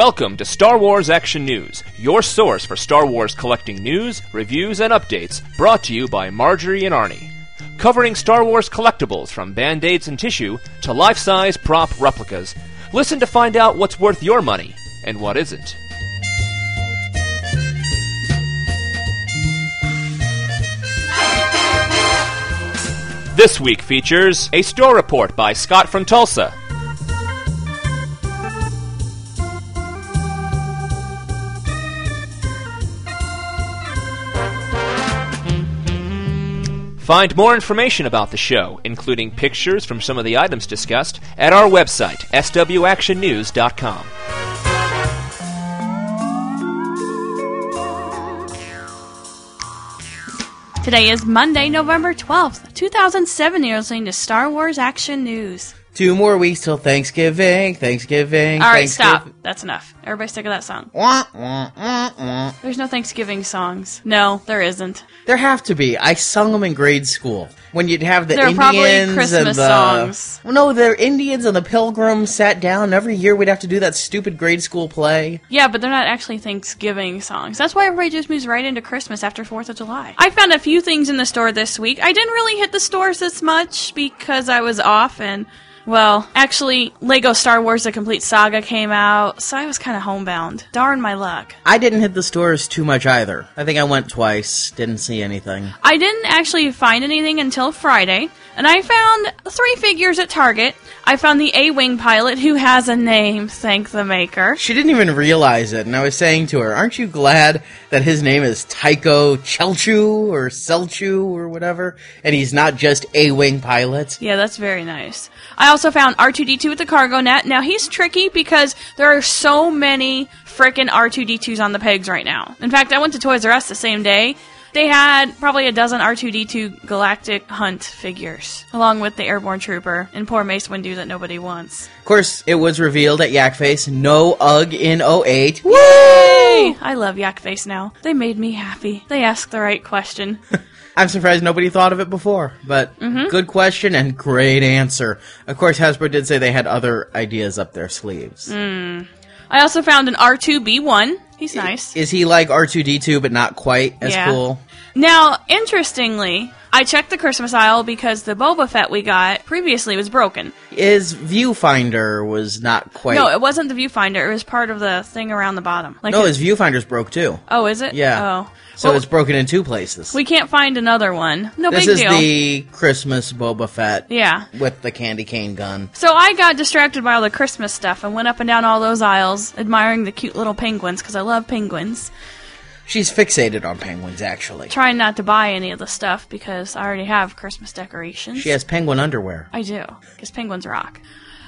Welcome to Star Wars Action News, your source for Star Wars collecting news, reviews, and updates, brought to you by Marjorie and Arnie. Covering Star Wars collectibles from Band-Aids and tissue to life-size prop replicas. Listen to find out what's worth your money and what isn't. This week features a store report by Scott from Tulsa. Find more information about the show, including pictures from some of the items discussed, at our website, swactionnews.com. Today is Monday, November 12th, 2007. You're listening to Star Wars Action News. 2 more weeks till Thanksgiving. All right, stop. That's enough. Everybody sick of that song. Wah, wah, wah, wah. There's no Thanksgiving songs. No, there isn't. There have to be. I sung them in grade school. When you'd have the They're Indians probably Christmas and the... songs. Well, no, the Indians and the Pilgrims sat down. Every year we'd have to do that stupid grade school play. Yeah, but they're not actually Thanksgiving songs. That's why everybody just moves right into Christmas after 4th of July. I found a few things in the store this week. I didn't really hit the stores this much because I was off and... Well, actually, Lego Star Wars The Complete Saga came out, so I was kind of homebound. Darn my luck. I didn't hit the stores too much either. I think I went twice, didn't see anything. I didn't actually find anything until Friday, and I found 3 figures at Target. I found the A-Wing pilot who has a name, thank the maker. She didn't even realize it, and I was saying to her, aren't you glad that his name is Tycho Chelchu or Selchu or whatever, and he's not just A-Wing pilot? Yeah, that's very nice. I also found R2-D2 with the cargo net. Now, he's tricky because there are so many frickin' R2-D2s on the pegs right now. In fact, I went to Toys R Us the same day. They had probably a dozen R2-D2 Galactic Hunt figures, along with the Airborne Trooper and poor Mace Windu that nobody wants. Of course, it was revealed at Yak Face, no UGG in 08. Woo! Yay! I love Yak Face now. They made me happy. They asked the right question. I'm surprised nobody thought of it before, but good question and great answer. Of course, Hasbro did say they had other ideas up their sleeves. I also found an R2-B1. He's nice. Is he like R2-D2 but not quite as cool? Now, interestingly, I checked the Christmas aisle because the Boba Fett we got previously was broken. His viewfinder was not quite... No, it wasn't the viewfinder. It was part of the thing around the bottom. Like no, his viewfinder's broke too. Oh, is it? Yeah. Oh. So it's broken in 2 places. We can't find another one. No big deal. This deal. is the Christmas Boba Fett. Yeah. With the candy cane gun. So I got distracted by all the Christmas stuff and went up and down all those aisles, admiring the cute little penguins, because I love penguins. She's fixated on penguins, actually. Trying not to buy any of the stuff, because I already have Christmas decorations. She has penguin underwear. I do, because penguins rock.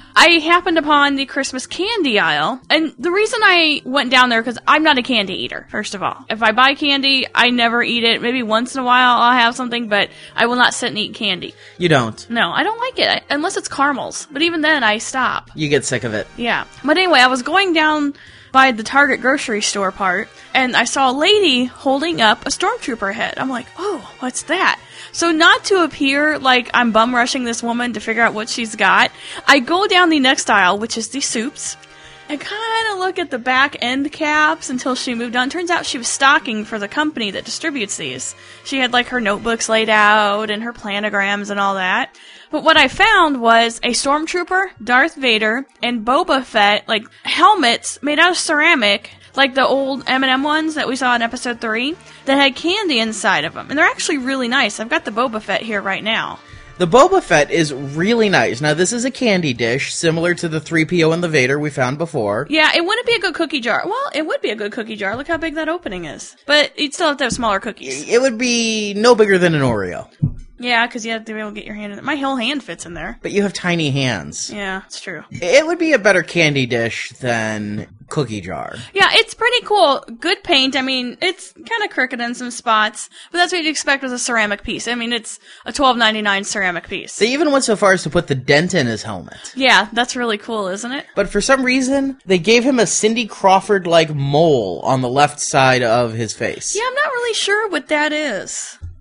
I happened upon the Christmas candy aisle, and the reason I went down there, because I'm not a candy eater, first of all. If I buy candy, I never eat it. Maybe once in a while I'll have something, but I will not sit and eat candy. You don't? No, I don't like it, unless it's caramels. But even then, I stop. You get sick of it. Yeah. But anyway, I was going down by the Target grocery store part, and I saw a lady holding up a Stormtrooper head. I'm like, oh, what's that? So not to appear like I'm bum rushing this woman to figure out what she's got, I go down the next aisle, which is the soups, and kind of look at the back end caps until she moved on. Turns out she was stocking for the company that distributes these. She had like her notebooks laid out and her planograms and all that. But what I found was a Stormtrooper, Darth Vader, and Boba Fett, like, helmets made out of ceramic, like the old M&M ones that we saw in Episode 3, that had candy inside of them. And they're actually really nice. I've got the Boba Fett here right now. The Boba Fett is really nice. Now, this is a candy dish, similar to the 3PO and the Vader we found before. Yeah, it wouldn't be a good cookie jar. Well, it would be a good cookie jar. Look how big that opening is. But you'd still have to have smaller cookies. It would be no bigger than an Oreo. Yeah, because you have to be able to get your hand in it. My whole hand fits in there. But you have tiny hands. Yeah, it's true. It would be a better candy dish than cookie jar. Yeah, it's pretty cool. Good paint. I mean, it's kind of crooked in some spots, but that's what you'd expect with a ceramic piece. I mean, it's a $12.99 ceramic piece. They even went so far as to put the dent in his helmet. Yeah, that's really cool, isn't it? But for some reason, they gave him a Cindy Crawford-like mole on the left side of his face. Yeah, I'm not really sure what that is.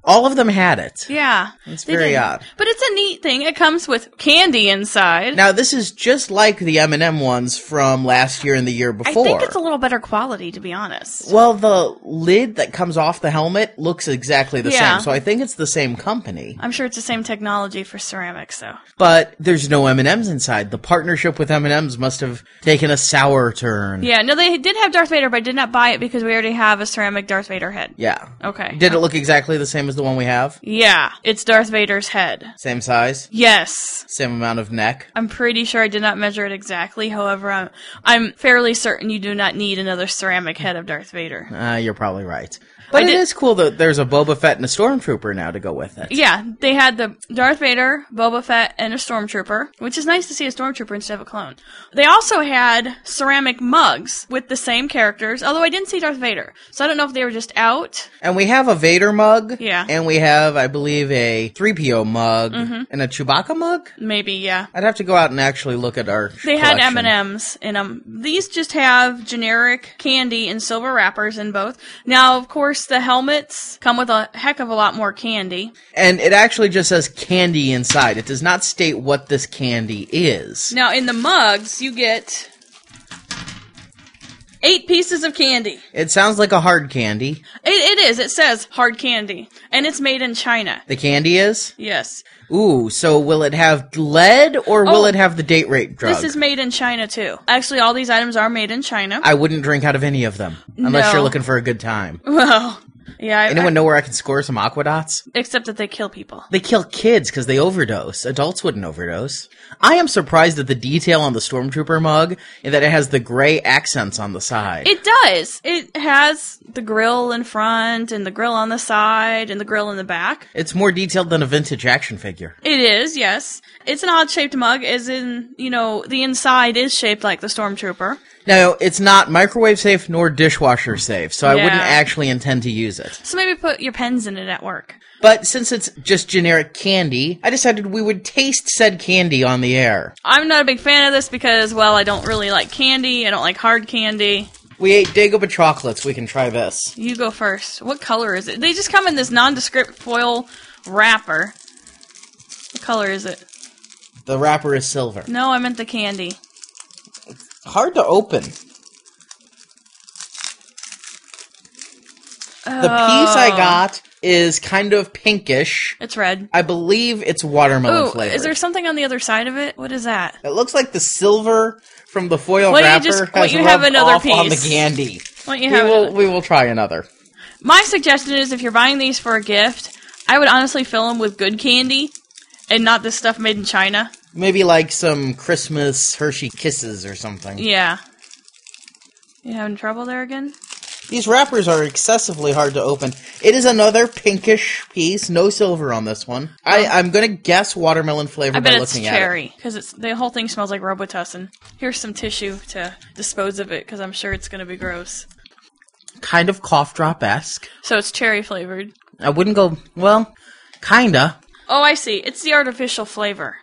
All of them had it. Yeah. It's they very did. odd. But it's a neat thing. It comes with candy inside. Now, this is just like the M&M ones from last year and the year I before. think it's a little better quality, to be honest. Well, the lid that comes off the helmet looks exactly the Yeah. same, so I think it's the same company. I'm sure it's the same technology for ceramics, though. But there's no M&Ms inside. The partnership with M&Ms must have taken a sour turn. Yeah, no, they did have Darth Vader, but I did not buy it because we already have a ceramic Darth Vader head. Yeah. Okay. Did it look exactly the same as the one we have? Yeah, it's Darth Vader's head. Same size? Yes. Same amount of neck? I'm pretty sure I did not measure it exactly. However, I'm fairly certain you do not need another ceramic head of Darth Vader. You're probably right. But it is cool that there's a Boba Fett and a Stormtrooper now to go with it. Yeah, they had the Darth Vader, Boba Fett, and a Stormtrooper, which is nice to see a Stormtrooper instead of a clone. They also had ceramic mugs with the same characters, although I didn't see Darth Vader. So I don't know if they were just out. And we have a Vader mug. Yeah. And we have, I believe, a 3PO mug and a Chewbacca mug. Maybe, yeah. I'd have to go out and actually look at our They had collection. M&Ms in them. These just have generic candy and silver wrappers in both. Now, of course, the helmets come with a heck of a lot more candy. And it actually just says candy inside. It does not state what this candy is. Now, in the mugs, you get 8 pieces of candy. It sounds like a hard candy. It is. It says hard candy. And it's made in China. The candy is? Yes. Ooh, so will it have lead or will it have the date rape drug? This is made in China, too. Actually, all these items are made in China. I wouldn't drink out of any of them. Unless No. you're looking for a good time. Well, yeah. Anyone know where I can score some Aquadots? Except that they kill people. They kill kids because they overdose. Adults wouldn't overdose. I am surprised at the detail on the Stormtrooper mug and that it has the gray accents on the side. It does. It has the grill in front and the grill on the side and the grill in the back. It's more detailed than a vintage action figure. It is, yes. It's an odd-shaped mug, as in, the inside is shaped like the Stormtrooper. Now, it's not microwave safe nor dishwasher safe, so I Yeah. wouldn't actually intend to use it. So maybe put your pens in it at work. But since it's just generic candy, I decided we would taste said candy on the air. I'm not a big fan of this because, well, I don't really like candy. I don't like hard candy. We ate Dagobah chocolates. We can try this. You go first. What color is it? They just come in this nondescript foil wrapper. What color is it? The wrapper is silver. No, I meant the candy. Hard to open. The piece I got is kind of pinkish. It's red. I believe it's watermelon Ooh, flavored. is there something on the other side of it? What is that? It looks like the silver from the foil Why don't you wrapper just- why has don't you have rubbed another off on the piece? candy. Why don't you have it? We will try another. My suggestion is if you're buying these for a gift, I would honestly fill them with good candy and not this stuff made in China. Maybe like some Christmas Hershey Kisses or something. Yeah. You having trouble there again? These wrappers are excessively hard to open. It is another pinkish piece, no silver on this one. I'm gonna guess watermelon flavor I by bet it's looking at it. cherry because the whole thing smells like Robitussin. Here's some tissue to dispose of it because I'm sure it's going to be gross. Kind of cough drop-esque. So it's cherry flavored. I wouldn't go, well, kinda. Oh, I see. It's the artificial flavor.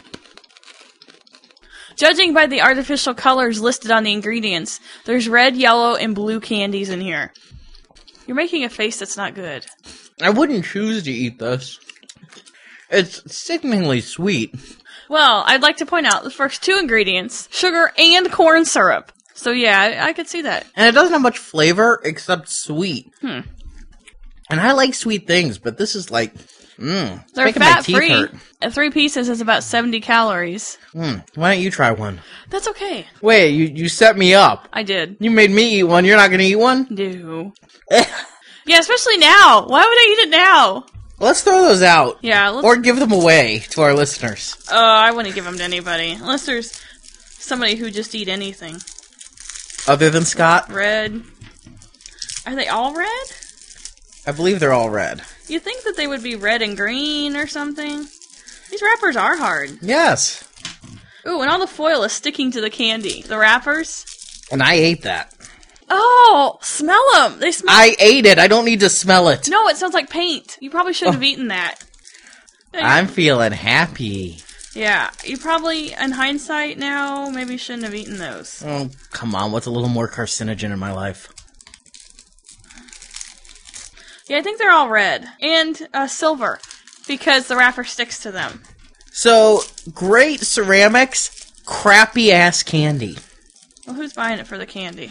Judging by the artificial colors listed on the ingredients, there's red, yellow, and blue candies in here. You're making a face that's not good. I wouldn't choose to eat this. It's sickeningly sweet. Well, I'd like to point out the first 2 ingredients, sugar and corn syrup. So yeah, I could see that. And it doesn't have much flavor except sweet. And I like sweet things, but this is like, it's They're making my teeth fat-free. hurt. 3 pieces is about 70 calories. Why don't you try one? That's okay. Wait, you set me up. I did. You made me eat one. You're not gonna eat one? No. Yeah, especially now. Why would I eat it now? Let's throw those out. Yeah, let's... Or give them away to our listeners. I wouldn't give them to anybody. Unless there's somebody who just eat anything. Other than Scott? Red. Are they all red? I believe they're all red. You think that they would be red and green or something? These wrappers are hard. Yes. Ooh, and all the foil is sticking to the candy. The wrappers. And I ate that. Oh, smell them. They smell... I ate it. I don't need to smell it. No, it sounds like paint. You probably shouldn't have eaten that. I'm feeling happy. Yeah, you probably, in hindsight now, maybe shouldn't have eaten those. Oh, come on. What's a little more carcinogen in my life? Yeah, I think they're all red. And silver, because the wrapper sticks to them. So, great ceramics, crappy-ass candy. Well, who's buying it for the candy?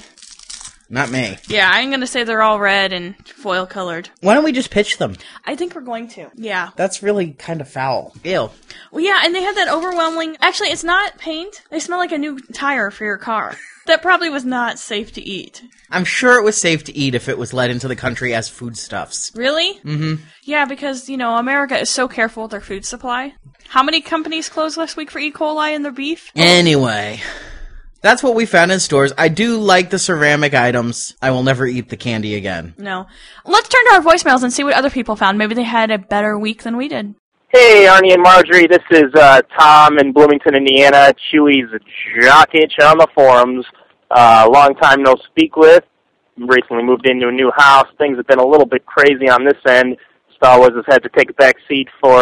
Not me. Yeah, I'm going to say they're all red and foil-colored. Why don't we just pitch them? I think we're going to. Yeah. That's really kind of foul. Ew. Well, yeah, and they have that overwhelming... Actually, it's not paint. They smell like a new tire for your car. That probably was not safe to eat. I'm sure it was safe to eat if it was let into the country as foodstuffs. Really? Mm-hmm. Yeah, because, America is so careful with their food supply. How many companies closed last week for E. coli in their beef? Anyway... That's what we found in stores. I do like the ceramic items. I will never eat the candy again. No. Let's turn to our voicemails and see what other people found. Maybe they had a better week than we did. Hey, Arnie and Marjorie. This is Tom in Bloomington, Indiana. Chewy's jock itch on the forums. Long time no speak with. Recently moved into a new house. Things have been a little bit crazy on this end. Star Wars has had to take a back seat for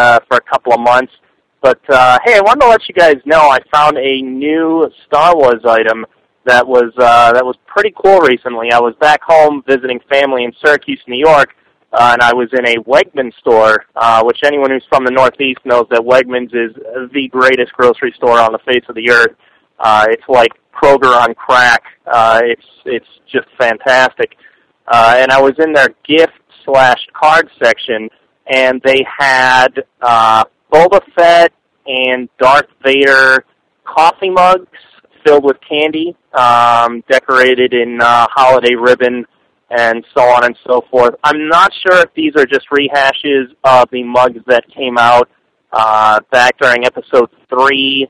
a couple of months. But, hey, I wanted to let you guys know I found a new Star Wars item that was pretty cool recently. I was back home visiting family in Syracuse, New York, and I was in a Wegmans store, which anyone who's from the Northeast knows that Wegmans is the greatest grocery store on the face of the earth. It's like Kroger on crack. It's just fantastic. And I was in their gift/card section, and they had Boba Fett and Darth Vader coffee mugs filled with candy, decorated in holiday ribbon, and so on and so forth. I'm not sure if these are just rehashes of the mugs that came out back during Episode 3,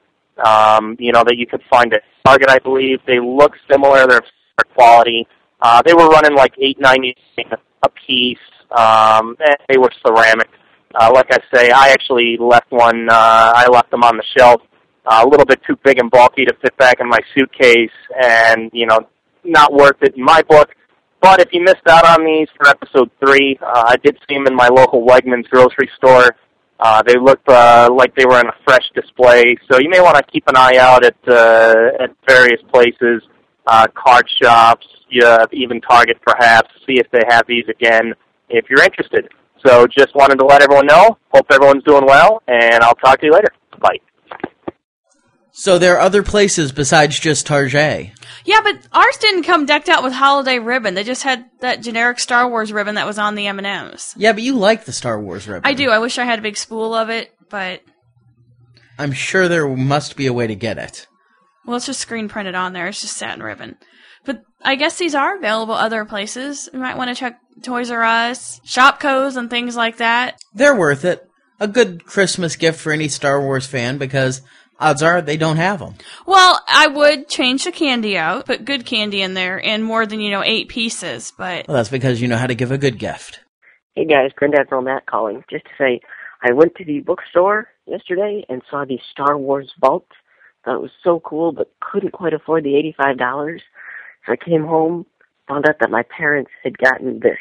that you could find at Target, I believe. They look similar. They're similar quality. They were running like $8.90 a piece, and they were ceramic. Like I say, I actually left one. I left them on the shelf, a little bit too big and bulky to fit back in my suitcase, and not worth it in my book. But if you missed out on these for Episode 3, I did see them in my local Wegmans grocery store. They looked like they were in a fresh display, so you may want to keep an eye out at various places, card shops, even Target perhaps, see if they have these again if you're interested. So just wanted to let everyone know. Hope everyone's doing well, and I'll talk to you later. Bye. So there are other places besides just Target. Yeah, but ours didn't come decked out with holiday ribbon. They just had that generic Star Wars ribbon that was on the M&Ms. Yeah, but you like the Star Wars ribbon. I do. I wish I had a big spool of it, but... I'm sure there must be a way to get it. Well, it's just screen printed on there. It's just satin ribbon. But I guess these are available other places. You might want to check Toys R Us, Shopko's, and things like that. They're worth it. A good Christmas gift for any Star Wars fan, because odds are they don't have them. Well, I would change the candy out, put good candy in there, and more than, 8 pieces, but... Well, that's because you know how to give a good gift. Hey guys, Granddadmiral Matt calling. Just to say, I went to the bookstore yesterday and saw the Star Wars Vault. Thought it was so cool, but couldn't quite afford the $85. So I came home, found out that my parents had gotten this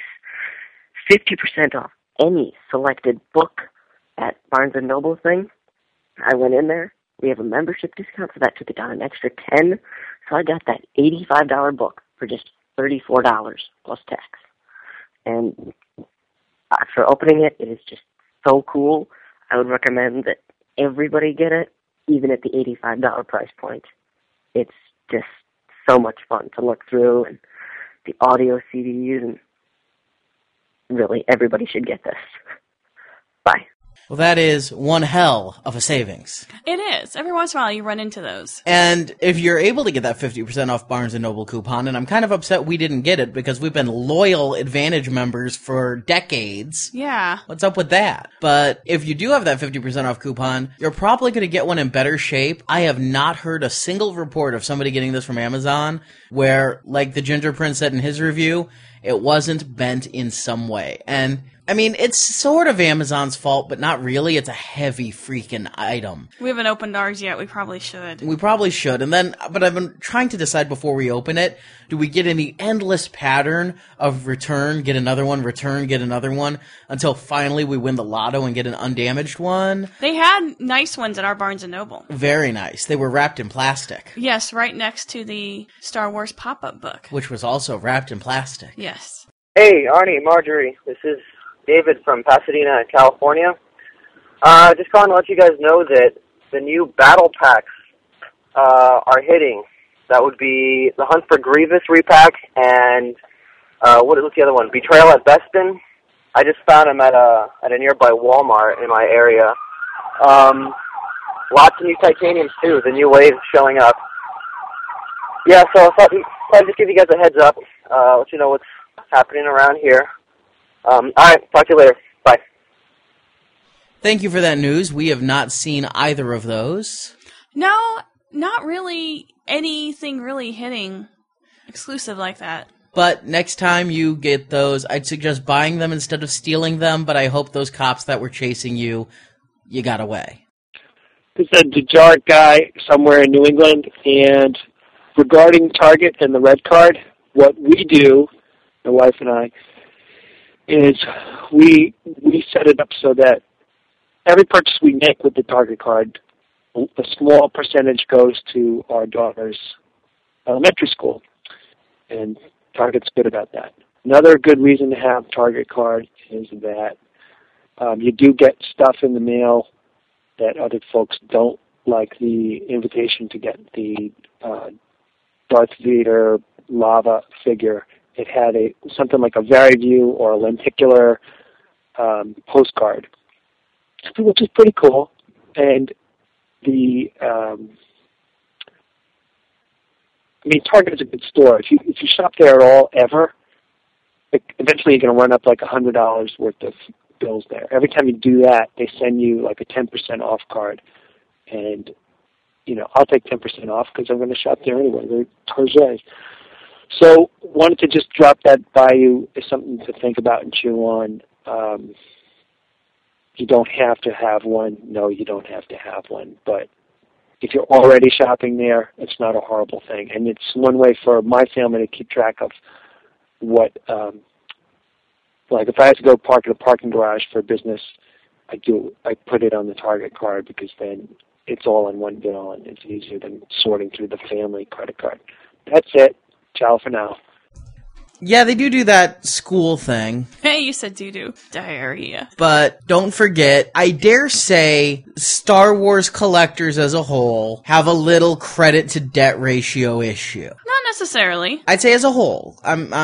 50% off any selected book at Barnes & Noble thing. I went in there. We have a membership discount, so that took it down an extra $10. So I got that $85 book for just $34 plus tax. And after opening it, it is just so cool. I would recommend that everybody get it, even at the $85 price point. It's just so much fun to look through, and the audio CDs, and really, everybody should get this. Bye. Well, that is one hell of a savings. It is. Every once in a while, you run into those. And if you're able to get that 50% off Barnes & Noble coupon, and I'm kind of upset we didn't get it because we've been loyal Advantage members for decades. Yeah. What's up with that? But if you do have that 50% off coupon, you're probably going to get one in better shape. I have not heard a single report of somebody getting this from Amazon where, like the Ginger Prince said in his review, it wasn't bent in some way. And I mean, it's sort of Amazon's fault, but not really. It's a heavy freaking item. We haven't opened ours yet. We probably should. We probably should. But I've been trying to decide before we open it, do we get in the endless pattern of return, get another one, return, get another one, until finally we win the lotto and get an undamaged one? They had nice ones at our Barnes & Noble. Very nice. They were wrapped in plastic. Yes, right next to the Star Wars pop-up book. Which was also wrapped in plastic. Yes. Hey, Arnie, Marjorie. This is David from Pasadena, California. Just calling to let you guys know that the new battle packs are hitting. That would be the Hunt for Grievous repack and what's the other one? Betrayal at Bespin. I just found them at a nearby Walmart in my area. Lots of new titaniums too. The new wave showing up. Yeah, so I thought I'd just give you guys a heads up. Let you know what's happening around here. All right, talk to you later. Bye. Thank you for that news. We have not seen either of those. No, not really anything really hitting exclusive like that. But next time you get those, I'd suggest buying them instead of stealing them, but I hope those cops that were chasing you got away. It's a Dejarik guy somewhere in New England, and regarding Target and the red card, what we do, my wife and I, is we set it up so that every purchase we make with the Target card, a small percentage goes to our daughter's elementary school, and Target's good about that. Another good reason to have Target card is that you do get stuff in the mail that other folks don't, like the invitation to get the Darth Vader lava figure. It had something like a Vari-View or a lenticular postcard, which is pretty cool. And Target is a good store. If you shop there at all, ever, eventually you're going to run up like $100 worth of bills there. Every time you do that, they send you like a 10% off card. And, I'll take 10% off because I'm going to shop there anyway. They're Target. So wanted to just drop that by you as something to think about and chew on. You don't have to have one. No, you don't have to have one. But if you're already shopping there, it's not a horrible thing. And it's one way for my family to keep track of what, like if I have to go park in a parking garage for business, I put it on the Target card because then it's all in one bill and it's easier than sorting through the family credit card. That's it. Ciao for now. Yeah, they do that school thing. Hey, you said doo-doo. Diarrhea. But don't forget, I dare say Star Wars collectors as a whole have a little credit-to-debt ratio issue. Not necessarily. I'd say as a whole.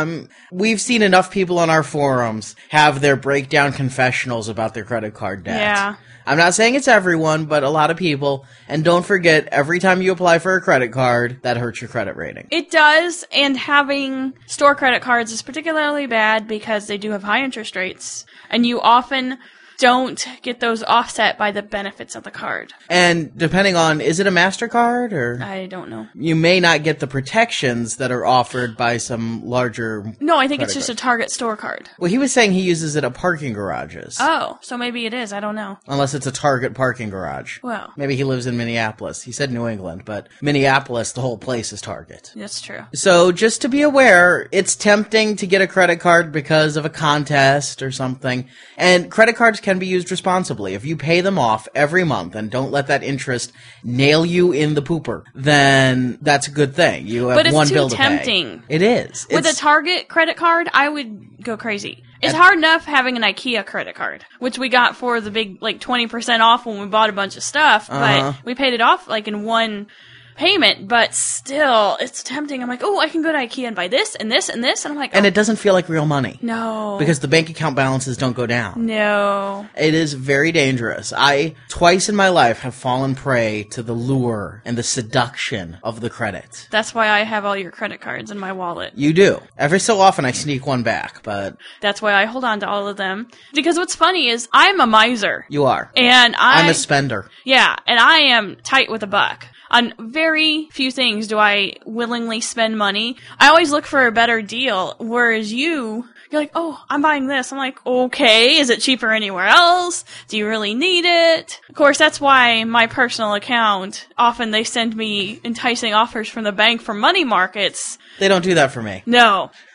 We've seen enough people on our forums have their breakdown confessionals about their credit card debt. Yeah. I'm not saying it's everyone, but a lot of people. And don't forget, every time you apply for a credit card, that hurts your credit rating. It does, and having store credit cards is particularly bad because they do have high interest rates, and you often don't get those offset by the benefits of the card. And depending on, is it a MasterCard or? I don't know. You may not get the protections that are offered by some larger. No, I think it's just a Target store card. Well, he was saying he uses it at parking garages. Oh, so maybe it is. I don't know. Unless it's a Target parking garage. Well. Maybe he lives in Minneapolis. He said New England, but Minneapolis, the whole place is Target. That's true. So just to be aware, it's tempting to get a credit card because of a contest or something. And credit cards can be used responsibly. If you pay them off every month and don't let that interest nail you in the pooper, then that's a good thing. You have one bill to pay. But it's too tempting. It is. With a Target credit card, I would go crazy. It's hard enough having an IKEA credit card, which we got for the big 20% off when we bought a bunch of stuff, but we paid it off in one payment, but still, it's tempting. I'm like, oh, I can go to IKEA and buy this and this and this, and I'm like, and it doesn't feel like real money. No. Because the bank account balances don't go down. No. It is very dangerous. I, twice in my life, have fallen prey to the lure and the seduction of the credit. That's why I have all your credit cards in my wallet. You do. Every so often I sneak one back, but... That's why I hold on to all of them. Because what's funny is, I'm a miser. You are. And I'm a spender. Yeah, and I am tight with a buck. On very few things do I willingly spend money. I always look for a better deal, whereas you're like, oh, I'm buying this. I'm like, okay, is it cheaper anywhere else? Do you really need it? Of course, that's why my personal account, often they send me enticing offers from the bank for money markets. They don't do that for me. No.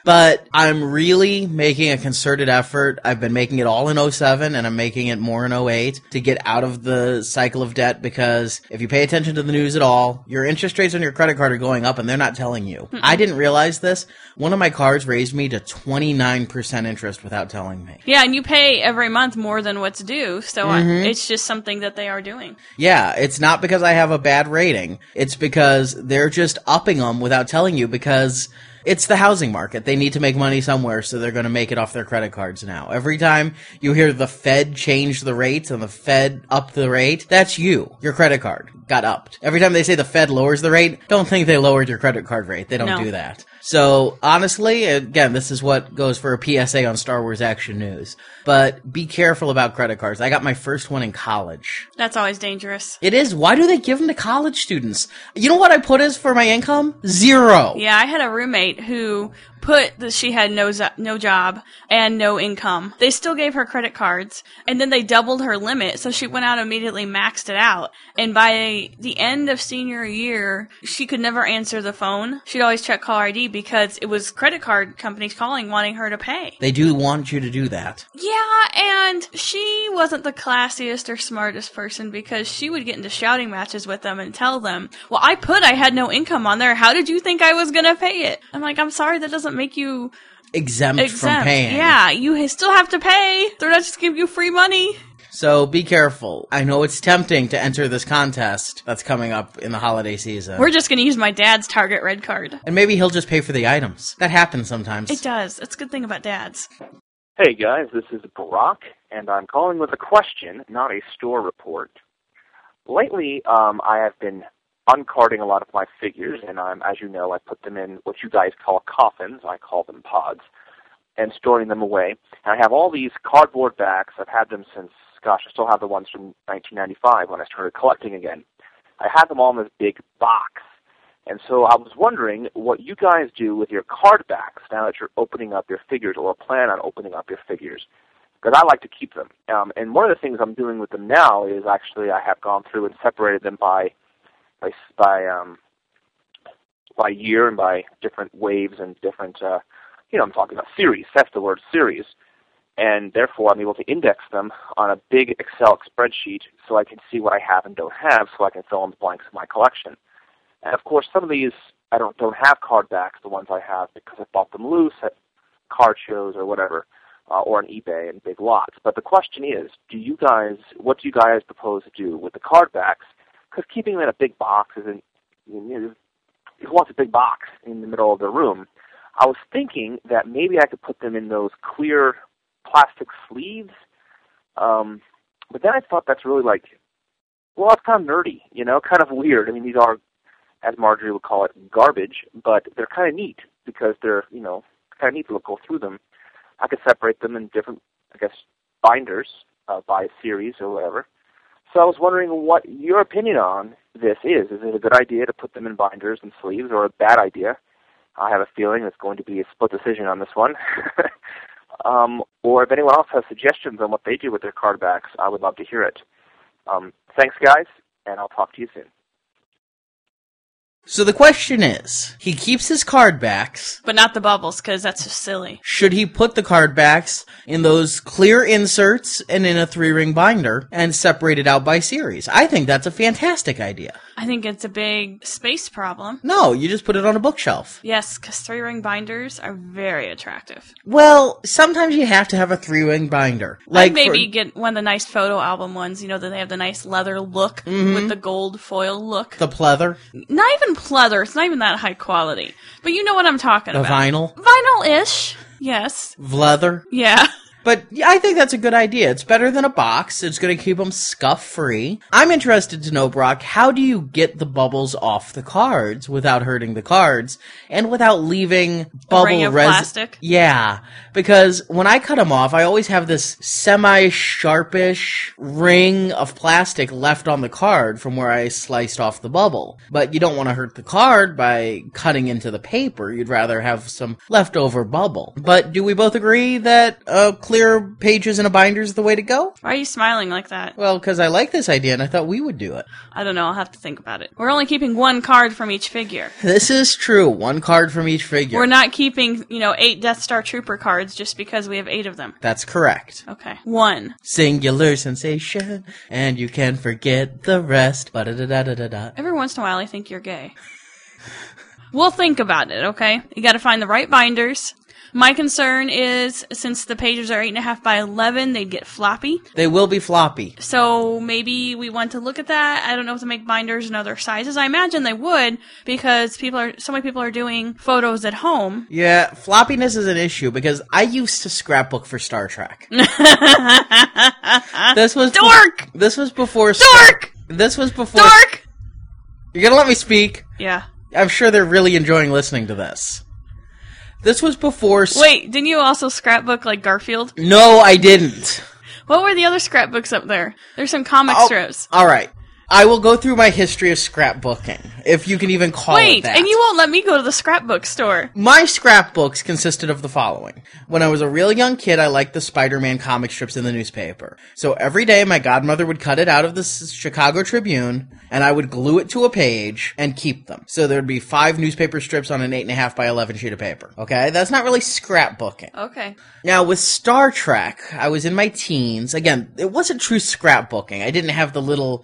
But I'm really making a concerted effort. I've been making it all in 07 and I'm making it more in 08 to get out of the cycle of debt, because if you pay attention to the news at all, your interest rates on your credit card are going up and they're not telling you. I didn't realize this. One of my cards raised me to 29% interest without telling me. Yeah, and you pay every month more than what's due, so it's just something that they are doing. Yeah, it's not because I have a bad rating. It's because they're just upping them without telling you, because it's the housing market. They need to make money somewhere, so they're going to make it off their credit cards now. Every time you hear the Fed change the rates and the Fed up the rate, that's you. Your credit card got upped. Every time they say the Fed lowers the rate, don't think they lowered your credit card rate. They don't do that. So, honestly, again, this is what goes for a PSA on Star Wars Action News. But be careful about credit cards. I got my first one in college. That's always dangerous. It is. Why do they give them to college students? You know what I put as for my income? 0. Yeah, I had a roommate who put that she had no job and no income. They still gave her credit cards, and then they doubled her limit, so she went out and immediately maxed it out. And by the end of senior year, she could never answer the phone. She'd always check caller ID because it was credit card companies calling, wanting her to pay. They do want you to do that. Yeah, and she wasn't the classiest or smartest person, because she would get into shouting matches with them and tell them, well, I had no income on there. How did you think I was going to pay it? I'm like, I'm sorry, that doesn't make you exempt from paying. Yeah, you still have to pay. They're not just giving you free money. So be careful. I know it's tempting to enter this contest that's coming up in the holiday season. We're just going to use my dad's Target Red Card. And maybe he'll just pay for the items. That happens sometimes. It does. It's a good thing about dads. Hey guys, this is Brock, and I'm calling with a question, not a store report. Lately, I have been uncarding a lot of my figures, and as you know, I put them in what you guys call coffins. I call them pods, and storing them away. And I have all these cardboard backs. I've had them since, I still have the ones from 1995 when I started collecting again. I have them all in this big box. And so I was wondering what you guys do with your card backs now that you're opening up your figures, or plan on opening up your figures, because I like to keep them. And one of the things I'm doing with them now is actually I have gone through and separated them by year and by different waves and different, I'm talking about series. That's the word, series. And therefore I'm able to index them on a big Excel spreadsheet so I can see what I have and don't have, so I can fill in the blanks of my collection. And of course, some of these I don't have card backs, the ones I have, because I bought them loose at card shows or whatever, or on eBay in big lots. But the question is, what do you guys propose to do with the card backs? Because keeping them in a big box isn't, who wants a big box in the middle of the room? I was thinking that maybe I could put them in those clear plastic sleeves, but then I thought that's really that's kind of nerdy, kind of weird. I mean, these are, as Marjorie would call it, garbage, but they're kind of neat because they're, kind of neat to go through them. I could separate them in different, binders by series or whatever. So I was wondering what your opinion on this is. Is it a good idea to put them in binders and sleeves, or a bad idea? I have a feeling it's going to be a split decision on this one. Or if anyone else has suggestions on what they do with their card backs, I would love to hear it. Thanks, guys, and I'll talk to you soon. So the question is, he keeps his card backs, but not the bubbles, because that's just silly. Should he put the card backs in those clear inserts and in a 3-ring binder and separate it out by series? I think that's a fantastic idea. I think it's a big space problem. No, you just put it on a bookshelf. Yes, because 3-ring binders are very attractive. Well, sometimes you have to have a 3-ring binder. I'd maybe get one of the nice photo album ones, that they have the nice leather look with the gold foil look. The pleather? Not even pleather. It's not even that high quality. But you know what I'm talking about. The vinyl? Vinyl-ish. Yes. Leather? Yeah. But I think that's a good idea. It's better than a box. It's going to keep them scuff-free. I'm interested to know, Brock, how do you get the bubbles off the cards without hurting the cards and without leaving bubble ring of plastic? Yeah, because when I cut them off, I always have this semi-sharpish ring of plastic left on the card from where I sliced off the bubble. But you don't want to hurt the card by cutting into the paper. You'd rather have some leftover bubble. But do we both agree that clear clear pages in a binder is the way to go? Why are you smiling like that? Well, because I like this idea and I thought we would do it. I don't know. I'll have to think about it. We're only keeping one card from each figure. This is true. One card from each figure. We're not keeping, 8 Death Star Trooper cards just because we have 8 of them. That's correct. Okay. 1. Singular sensation, and you can forget the rest. Ba-da-da-da-da-da. Every once in a while, I think you're gay. We'll think about it, okay? You gotta find the right binders. My concern is, since the pages are 8.5 by 11, they'd get floppy. They will be floppy. So maybe we want to look at that. I don't know if to make binders in other sizes. I imagine they would, because so many people are doing photos at home. Yeah, floppiness is an issue, because I used to scrapbook for Star Trek. This was Dork! This was before... Dork! This was before... Dork! You're gonna let me speak? Yeah. I'm sure they're really enjoying listening to this. This was before... Wait, didn't you also scrapbook like Garfield? No, I didn't. What were the other scrapbooks up there? There's some comic strips. Alright. I will go through my history of scrapbooking, if you can even call it that. Wait, and you won't let me go to the scrapbook store. My scrapbooks consisted of the following. When I was a real young kid, I liked the Spider-Man comic strips in the newspaper. So every day, my godmother would cut it out of the Chicago Tribune, and I would glue it to a page and keep them. So there would be 5 newspaper strips on an 8.5 by 11 sheet of paper. Okay? That's not really scrapbooking. Okay. Now, with Star Trek, I was in my teens. Again, it wasn't true scrapbooking. I didn't have the little,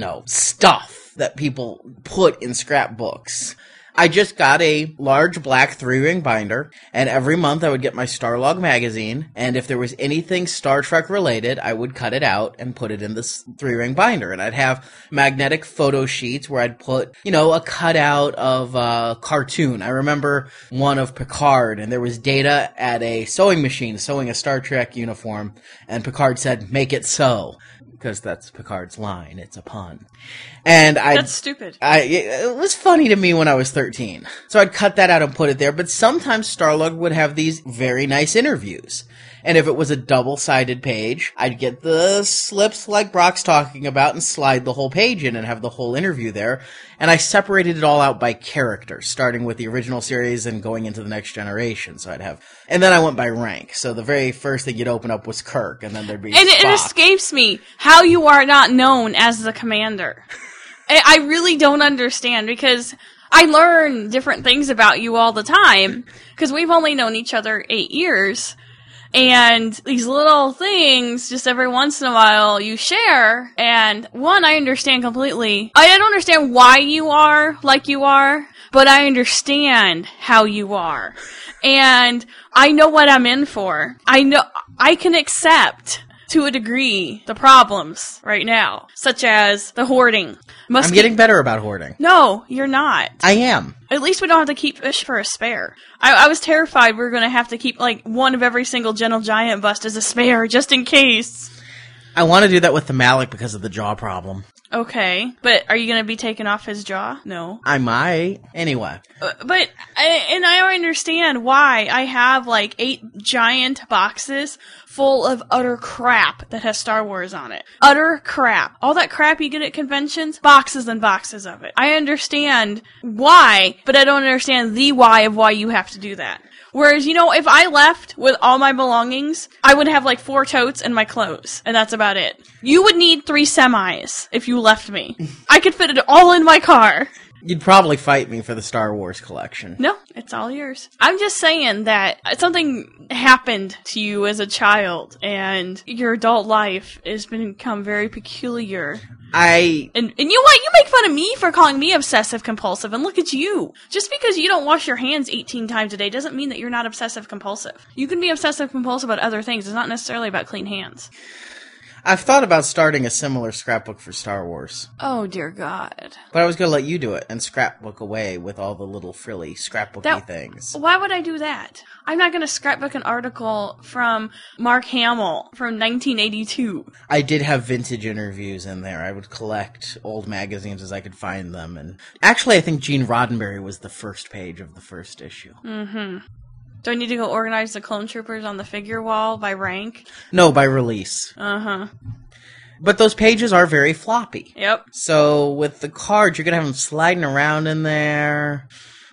stuff that people put in scrapbooks. I just got a large black 3-ring binder, and every month I would get my Starlog magazine, and if there was anything Star Trek related, I would cut it out and put it in this 3-ring binder. And I'd have magnetic photo sheets where I'd put, a cutout of a cartoon. I remember one of Picard, and there was Data at a sewing machine sewing a Star Trek uniform, and Picard said, "Make it so." Because that's Picard's line. It's a pun. And That's stupid. It was funny to me when I was 13. So I'd cut that out and put it there. But sometimes Starlog would have these very nice interviews. And if it was a double-sided page, I'd get the slips like Brock's talking about and slide the whole page in and have the whole interview there. And I separated it all out by character, starting with the original series and going into the next generation. So and then I went by rank. So the very first thing you'd open up was Kirk, and then there'd be And Spock. it escapes me how you are not known as the commander. I really don't understand, because I learn different things about you all the time, because we've only known each other 8 years. And these little things, just every once in a while, you share. And one, I understand completely. I don't understand why you are like you are, but I understand how you are. And I know what I'm in for. I know I can accept, to a degree, the problems right now, such as the hoarding. I'm getting better about hoarding. No, you're not. I am. At least we don't have to keep fish for a spare. I was terrified we were going to have to keep, one of every single Gentle Giant bust as a spare, just in case. I want to do that with the Malik because of the jaw problem. Okay, but are you going to be taking off his jaw? No. I might. Anyway. But I understand why I have 8 giant boxes full of utter crap that has Star Wars on it. Utter crap. All that crap you get at conventions, boxes and boxes of it. I understand why, but I don't understand the why of why you have to do that. Whereas, if I left with all my belongings, I would have 4 totes and my clothes, and that's about it. You would need 3 semis if you left me. I could fit it all in my car. You'd probably fight me for the Star Wars collection. No, it's all yours. I'm just saying that something happened to you as a child, and your adult life has become very peculiar. And you know what? You make fun of me for calling me obsessive compulsive, and look at you. Just because you don't wash your hands 18 times a day doesn't mean that you're not obsessive compulsive. You can be obsessive compulsive about other things. It's not necessarily about clean hands. I've thought about starting a similar scrapbook for Star Wars. Oh, dear God. But I was going to let you do it and scrapbook away with all the little frilly scrapbooky things. Why would I do that? I'm not going to scrapbook an article from Mark Hamill from 1982. I did have vintage interviews in there. I would collect old magazines as I could find them. And actually, I think Gene Roddenberry was the first page of the first issue. Mm-hmm. Do I need to go organize the clone troopers on the figure wall by rank? No, by release. Uh-huh. But those pages are very floppy. Yep. So with the cards, you're going to have them sliding around in there.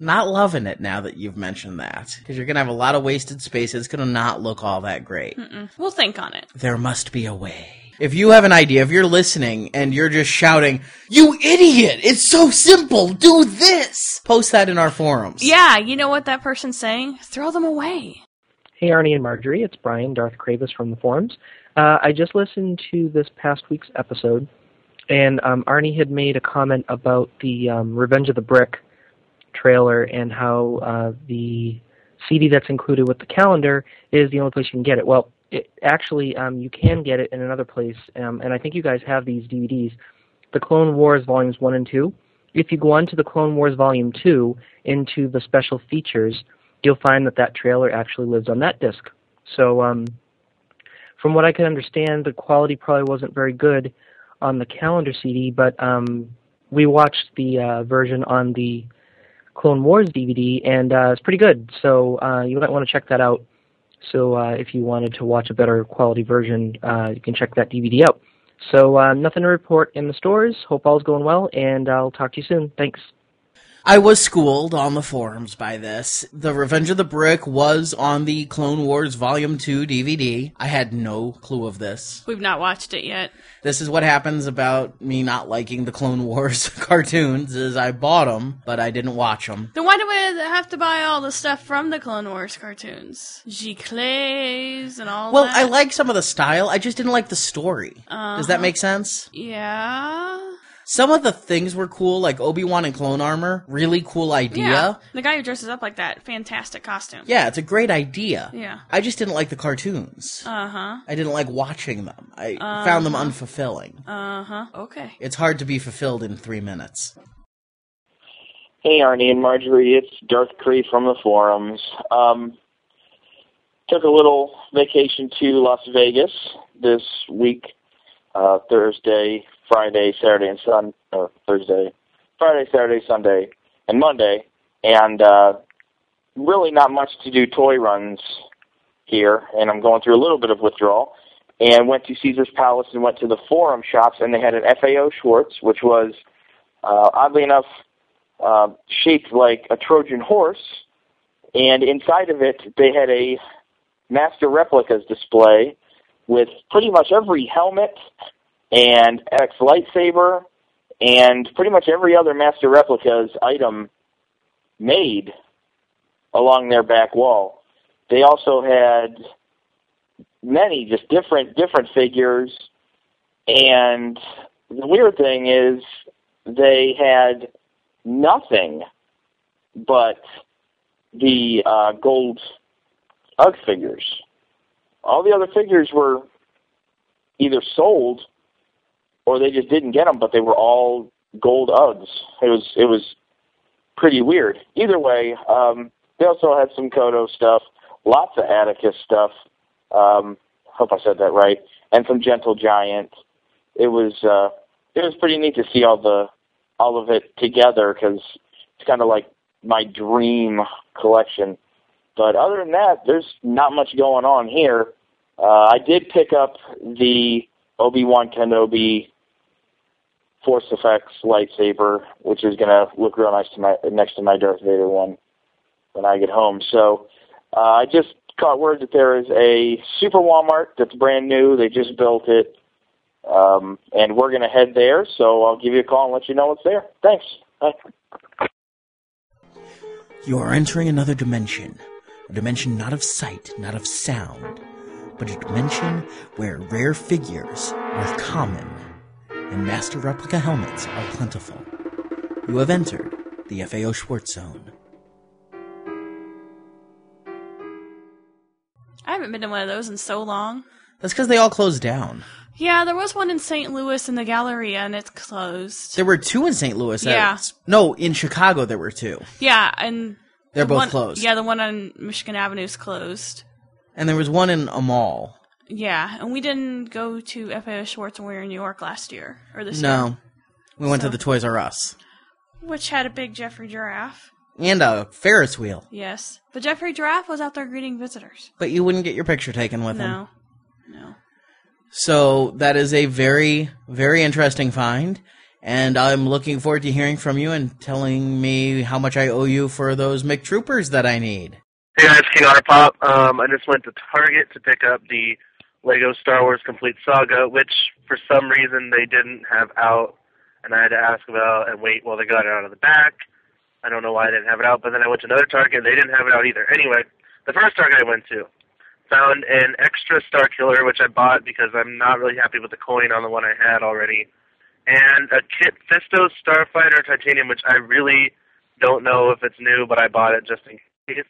Not loving it now that you've mentioned that, because you're going to have a lot of wasted space. It's going to not look all that great. We'll think on it. There must be a way. If you have an idea, if you're listening and you're just shouting, "You idiot! It's so simple! Do this!" Post that in our forums. Yeah, you know what that person's saying? Throw them away. Hey, Arnie and Marjorie, it's Brian, Darth Kravis from the forums. I just listened to this past week's episode, and Arnie had made a comment about the Revenge of the Brick trailer and how the CD that's included with the calendar is the only place you can get it. Well, actually, you can get it in another place, and I think you guys have these DVDs, the Clone Wars Volumes 1 and 2. If you go on to the Clone Wars Volume 2 into the special features, you'll find that trailer actually lives on that disc. So from what I can understand, the quality probably wasn't very good on the calendar CD, but we watched the version on the Clone Wars DVD, and it's pretty good. So you might want to check that out. So if you wanted to watch a better quality version, you can check that DVD out. So nothing to report in the stores. Hope all's going well, and I'll talk to you soon. Thanks. I was schooled on the forums by this. The Revenge of the Brick was on the Clone Wars Volume 2 DVD. I had no clue of this. We've not watched it yet. This is what happens about me not liking the Clone Wars cartoons, is I bought them, but I didn't watch them. Then why do we have to buy all the stuff from the Clone Wars cartoons? Giclées and all Well, that? I like some of the style, I just didn't like the story. Does that make sense? Yeah. Some of the things were cool, like Obi-Wan in clone armor. Really cool idea. Yeah. The guy who dresses up like that, fantastic costume. Yeah, it's a great idea. Yeah. I just didn't like the cartoons. Uh-huh. I didn't like watching them. I found them unfulfilling. Uh-huh. Okay. It's hard to be fulfilled in 3 minutes. Hey, Arnie and Marjorie, it's Darth Cree from the forums. Took a little vacation to Las Vegas this week, Thursday, Friday, Saturday, and Friday, Saturday, Sunday, and Monday, and really not much to do toy runs here, and I'm going through a little bit of withdrawal, and went to Caesar's Palace and went to the Forum shops, and they had an FAO Schwartz, which was, oddly enough, shaped like a Trojan horse, and inside of it, they had a Master Replicas display with pretty much every helmet and X lightsaber, and pretty much every other Master Replicas item made along their back wall. They also had many just different figures, and the weird thing is they had nothing but the gold UGG figures. All the other figures were either sold or they just didn't get them, but they were all gold Uggs. It was pretty weird. Either way, they also had some Kodo stuff, lots of Atticus stuff. Hope I said that right, and some Gentle Giant. It was pretty neat to see all of it together, because it's kind of like my dream collection. But other than that, there's not much going on here. I did pick up the Obi-Wan Kenobi Force Effects lightsaber, which is going to look real nice next to my Darth Vader one when I get home. So I just caught word that there is a Super Walmart that's brand new. They just built it, and we're going to head there. So I'll give you a call and let you know what's there. Thanks. Bye. You are entering another dimension. A dimension not of sight, not of sound, but a dimension where rare figures are common and master replica helmets are plentiful. You have entered the FAO Schwartz Zone. I haven't been to one of those in so long. That's because they all closed down. Yeah, there was one in St. Louis in the Galleria, and it's closed. There were two in St. Louis. Yeah. No, in Chicago there were two. Yeah, and They're both closed. Yeah, the one on Michigan Avenue is closed. And there was one in a mall. Yeah, and we didn't go to FAO Schwartz when we were in New York last year, or this year. No. We went to the Toys R Us. Which had a big Jeffrey Giraffe. And a Ferris wheel. Yes. But Jeffrey Giraffe was out there greeting visitors. But you wouldn't get your picture taken with him. No. So that is a very, very interesting find. And I'm looking forward to hearing from you and telling me how much I owe you for those McTroopers that I need. Hey guys, King Otter Pop. I just went to Target to pick up the Lego Star Wars Complete Saga, which for some reason they didn't have out, and I had to ask about and wait while they got it out of the back. I don't know why they didn't have it out, but then I went to another Target, they didn't have it out either. Anyway, the first Target I went to found an extra Star Killer, which I bought because I'm not really happy with the coin on the one I had already, and a Kit Fisto Starfighter Titanium, which I really don't know if it's new, but I bought it just in case.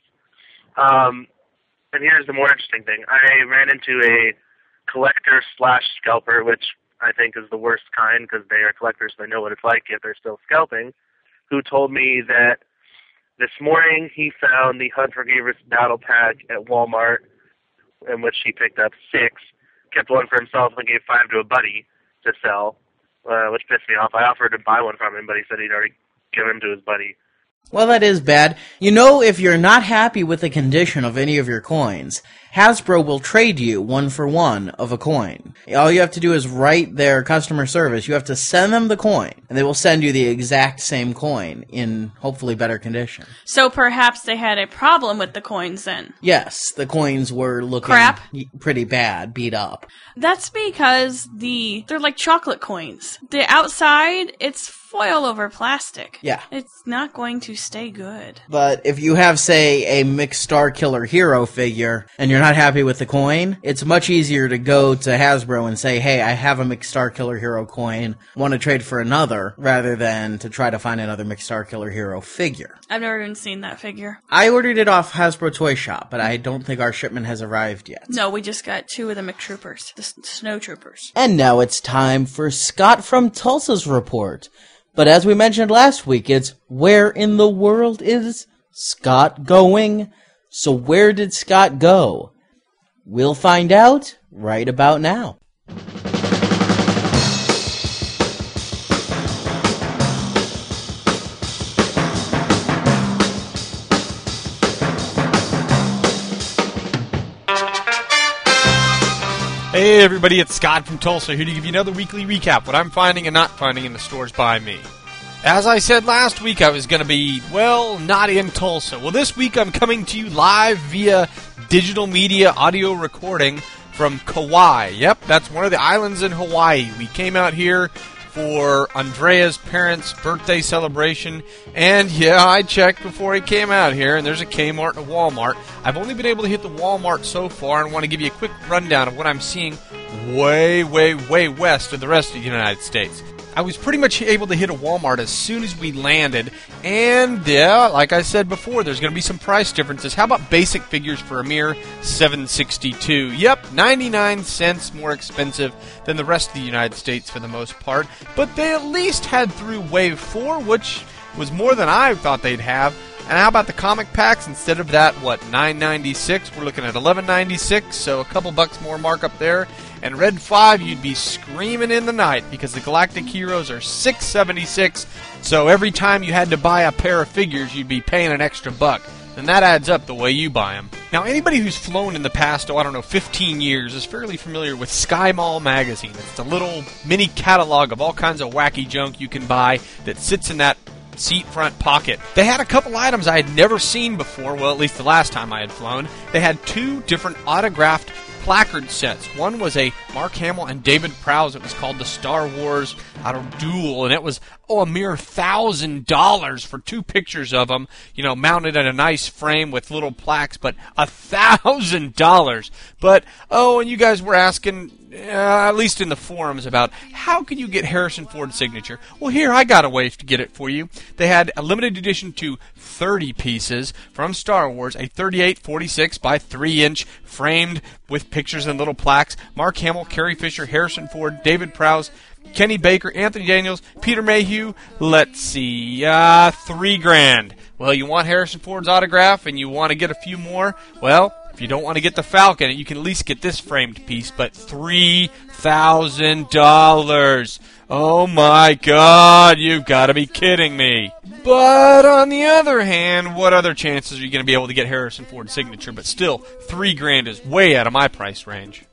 And here's the more interesting thing. I ran into a collector/scalper, which I think is the worst kind because they are collectors, so they know what it's like if they're still scalping, who told me that this morning he found the Hunt for Grievous battle pack at Walmart, in which he picked up 6, kept one for himself, and gave 5 to a buddy to sell, which pissed me off. I offered to buy one from him, but he said he'd already given them to his buddy. Well, that is bad. You know, if you're not happy with the condition of any of your coins, Hasbro will trade you 1 for 1 of a coin. All you have to do is write their customer service. You have to send them the coin, and they will send you the exact same coin in hopefully better condition. So perhaps they had a problem with the coins then. Yes, the coins were looking crap, pretty bad, beat up. That's because they're like chocolate coins. The outside, it's foil over plastic. Yeah. It's not going to stay good. But if you have, say, a mixed Star Killer Hero figure, and you're not happy with the coin, it's much easier to go to Hasbro and say, hey, I have a mixed Star Killer Hero coin, want to trade for another, rather than to try to find another mixed Star Killer Hero figure. I've never even seen that figure. I ordered it off Hasbro Toy Shop, but I don't think our shipment has arrived yet. No, we just got 2 of the McTroopers, the Snow Troopers. And now it's time for Scott from Tulsa's report. But as we mentioned last week, it's where in the world is Scott going? So where did Scott go? We'll find out right about now. Hey everybody, it's Scott from Tulsa here to give you another weekly recap, what I'm finding and not finding in the stores by me. As I said last week, I was going to be, well, not in Tulsa. Well, this week I'm coming to you live via digital media audio recording from Kauai. Yep, that's one of the islands in Hawaii. We came out here for Andrea's parents' birthday celebration, and yeah, I checked before he came out here, and there's a Kmart and a Walmart. I've only been able to hit the Walmart so far, and want to give you a quick rundown of what I'm seeing way, way, way west of the rest of the United States. I was pretty much able to hit a Walmart as soon as we landed, and yeah, like I said before, there's going to be some price differences. How about basic figures for a mere $7.62? Yep, 99 cents more expensive than the rest of the United States for the most part, but they at least had through Wave 4, which was more than I thought they'd have. And how about the comic packs? Instead of that, what, $9.96? We're looking at $11.96, so a couple bucks more markup there. And Red 5, you'd be screaming in the night because the Galactic Heroes are $6.76. So every time you had to buy a pair of figures, you'd be paying an extra buck. And that adds up the way you buy them. Now, anybody who's flown in the past, 15 years is fairly familiar with Sky Mall magazine. It's a little mini catalog of all kinds of wacky junk you can buy that sits in that seat front pocket. They had a couple items I had never seen before, well, at least the last time I had flown. They had 2 different autographed placard sets. One was a Mark Hamill and David Prowse. It was called the Star Wars Duel, and it was a mere $1,000 for 2 pictures of them, mounted in a nice frame with little plaques, but $1,000. But, and you guys were asking, at least in the forums, about how can you get Harrison Ford's signature? Well, here, I got a way to get it for you. They had a limited edition to 30 pieces from Star Wars, a 38-46 by 3-inch framed with pictures and little plaques. Mark Hamill, Carrie Fisher, Harrison Ford, David Prowse, Kenny Baker, Anthony Daniels, Peter Mayhew. Let's see, $3,000. Well, you want Harrison Ford's autograph and you want to get a few more? Well, if you don't want to get the Falcon, you can at least get this framed piece, but $3,000. Oh my God, you've got to be kidding me. But on the other hand, what other chances are you going to be able to get Harrison Ford's signature? But still, $3,000 is way out of my price range.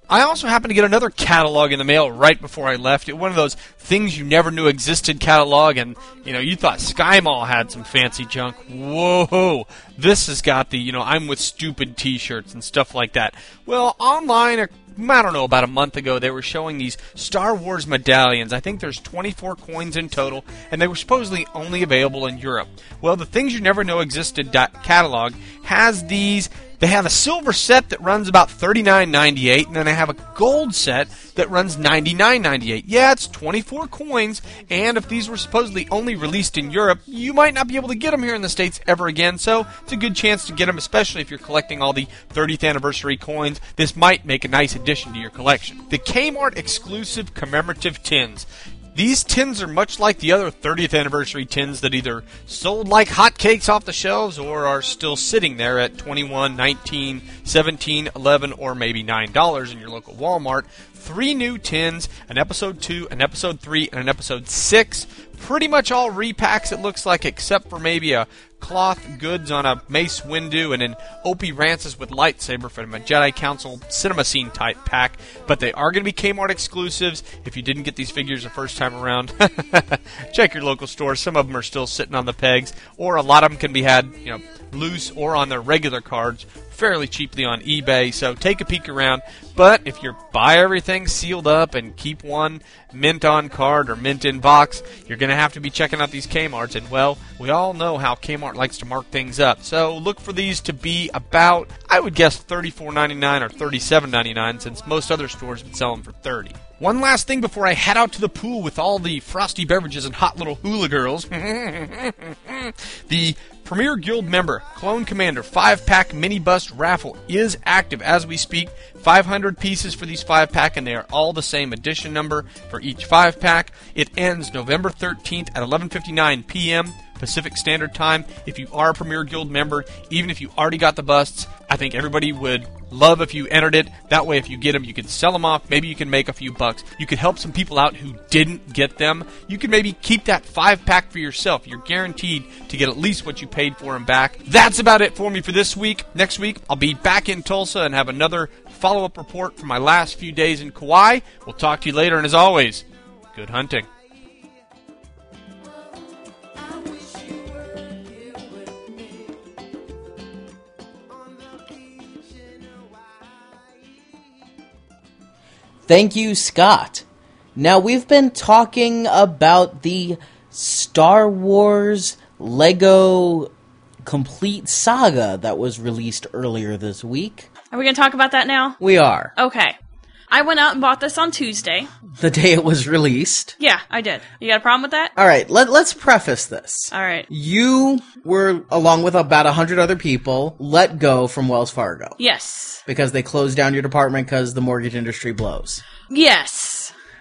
I also happened to get another catalog in the mail right before I left. It one of those things you never knew existed catalog, and you thought Sky Mall had some fancy junk. Whoa! This has got the I'm with stupid T-shirts and stuff like that. Well, online, I don't know, about a month ago, they were showing these Star Wars medallions. I think there's 24 coins in total, and they were supposedly only available in Europe. Well, the Things You Never Know Existed catalog has these. They have a silver set that runs about $39.98, and then they have a gold set that runs $99.98. Yeah, it's 24 coins, and if these were supposedly only released in Europe, you might not be able to get them here in the States ever again, so it's a good chance to get them, especially if you're collecting all the 30th anniversary coins. This might make a nice addition to your collection. The Kmart exclusive commemorative tins. These tins are much like the other 30th anniversary tins that either sold like hotcakes off the shelves or are still sitting there at $21, $19, $17, $11, or maybe $9 in your local Walmart. 3 new tins, an Episode 2, an Episode 3, and an Episode 6. Pretty much all repacks, it looks like, except for maybe a cloth goods on a Mace Windu and an Opie Rances with lightsaber from a Jedi Council cinema scene type pack. But they are going to be Kmart exclusives. If you didn't get these figures the first time around, check your local store. Some of them are still sitting on the pegs, or a lot of them can be had, loose or on their regular cards fairly cheaply on eBay, so take a peek around. But if you buy everything sealed up and keep one mint on card or mint in box, you're going to have to be checking out these Kmarts, and well, we all know how Kmart likes to mark things up. So look for these to be about, I would guess, $34.99 or $37.99, since most other stores would sell them for $30. One last thing before I head out to the pool with all the frosty beverages and hot little hula girls. The Premier Guild member Clone Commander 5-pack mini bust raffle is active as we speak. 500 pieces for these 5-pack, and they are all the same edition number for each 5-pack. It ends November 13th at 11:59 p.m. Pacific Standard Time. If you are a Premier Guild member, even if you already got the busts, I think everybody would love if you entered it. That way, if you get them, you could sell them off. Maybe you can make a few bucks. You could help some people out who didn't get them. You could maybe keep that 5-pack for yourself. You're guaranteed to get at least what you paid for them back. That's about it for me for this week. Next week, I'll be back in Tulsa and have another follow-up report from my last few days in Kauai. We'll talk to you later, and as always, good hunting. Thank you, Scott. Now, we've been talking about the Star Wars Lego Complete Saga that was released earlier this week. Are we going to talk about that now? We are. Okay. I went out and bought this on Tuesday. The day it was released. Yeah, I did. You got a problem with that? All right, let's preface this. All right. You were, along with about 100 other people, let go from Wells Fargo. Yes. Because they closed down your department because the mortgage industry blows. Yes.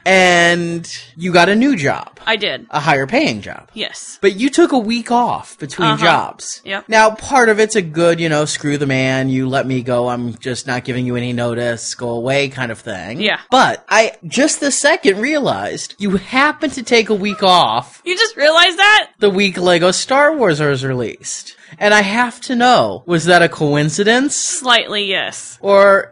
And you got a new job. I did. A higher paying job. Yes. But you took a week off between jobs. Yep. Now, part of it's a good, screw the man, you let me go, I'm just not giving you any notice, go away kind of thing. Yeah. But I, just this second, realized you happened to take a week off. You just realized that? The week Lego Star Wars was released. And I have to know, was that a coincidence? Slightly, yes. Or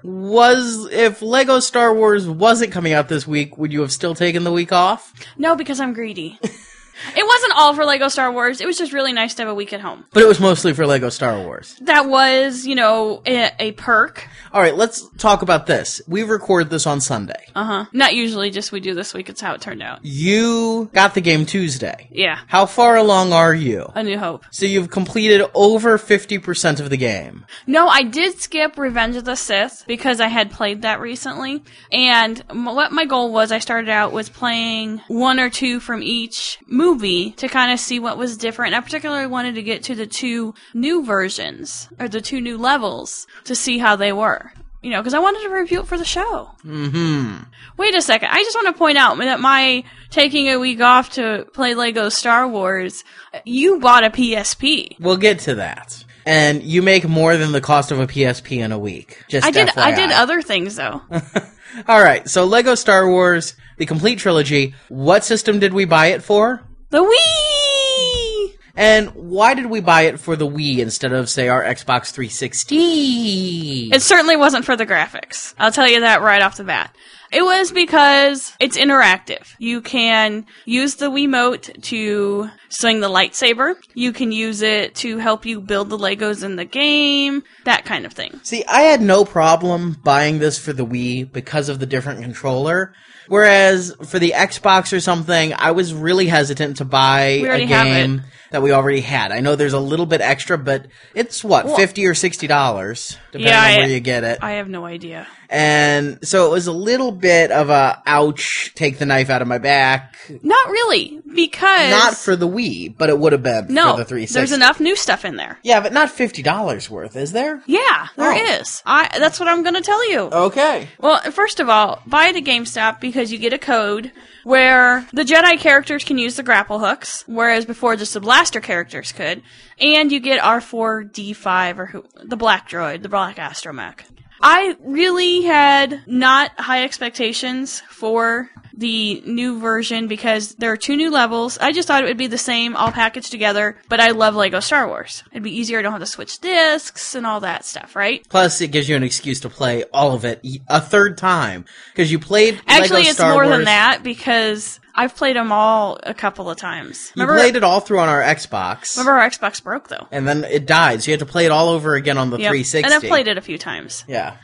if Lego Star Wars wasn't coming out this week, would you have still taken the week off? No, because I'm greedy. It wasn't all for Lego Star Wars. It was just really nice to have a week at home. But it was mostly for Lego Star Wars. That was, a perk. All right, let's talk about this. We record this on Sunday. Not usually, just we do this week. It's how it turned out. You got the game Tuesday. Yeah. How far along are you? A New Hope. So you've completed over 50% of the game. No, I did skip Revenge of the Sith because I had played that recently. And what my goal was, I started out with playing 1 or 2 from each movie to kind of see what was different. I particularly wanted to get to the 2 new versions, or the 2 new levels, to see how they were. Because I wanted to review it for the show. Mm-hmm. Wait a second. I just want to point out that my taking a week off to play Lego Star Wars, you bought a PSP. We'll get to that. And you make more than the cost of a PSP in a week. Just FYI. I did other things, though. All right. So Lego Star Wars, the complete trilogy. What system did we buy it for? The Wii! And why did we buy it for the Wii instead of, say, our Xbox 360? It certainly wasn't for the graphics. I'll tell you that right off the bat. It was because it's interactive. You can use the Wiimote to swing the lightsaber. You can use it to help you build the Legos in the game, that kind of thing. See, I had no problem buying this for the Wii because of the different controller. Whereas for the Xbox or something, I was really hesitant to buy a game that we already had. I know there's a little bit extra, but it's what, $50 or $60, depending on where you get it. I have no idea. And so it was a little bit of a ouch, take the knife out of my back. Not really, because... Not for the Wii, but it would have been for the 360. There's enough new stuff in there. Yeah, but not $50 worth, is there? Yeah, there is. That's what I'm going to tell you. Okay. Well, first of all, buy it at GameStop because you get a code where the Jedi characters can use the grapple hooks, whereas before just the blaster characters could. And you get R4-D5, or the black droid, the black astromech. I really had not high expectations for the new version because there are 2 new levels. I just thought it would be the same, all packaged together, but I love LEGO Star Wars. It'd be easier, I don't have to switch discs and all that stuff, right? Plus, it gives you an excuse to play all of it a third time, because you played Actually, LEGO Star Wars. Actually, it's more than that, because I've played them all a couple of times. You played it all through on our Xbox. Remember, our Xbox broke, though. And then it died, so you had to play it all over again on the 360. And I've played it a few times. Yeah.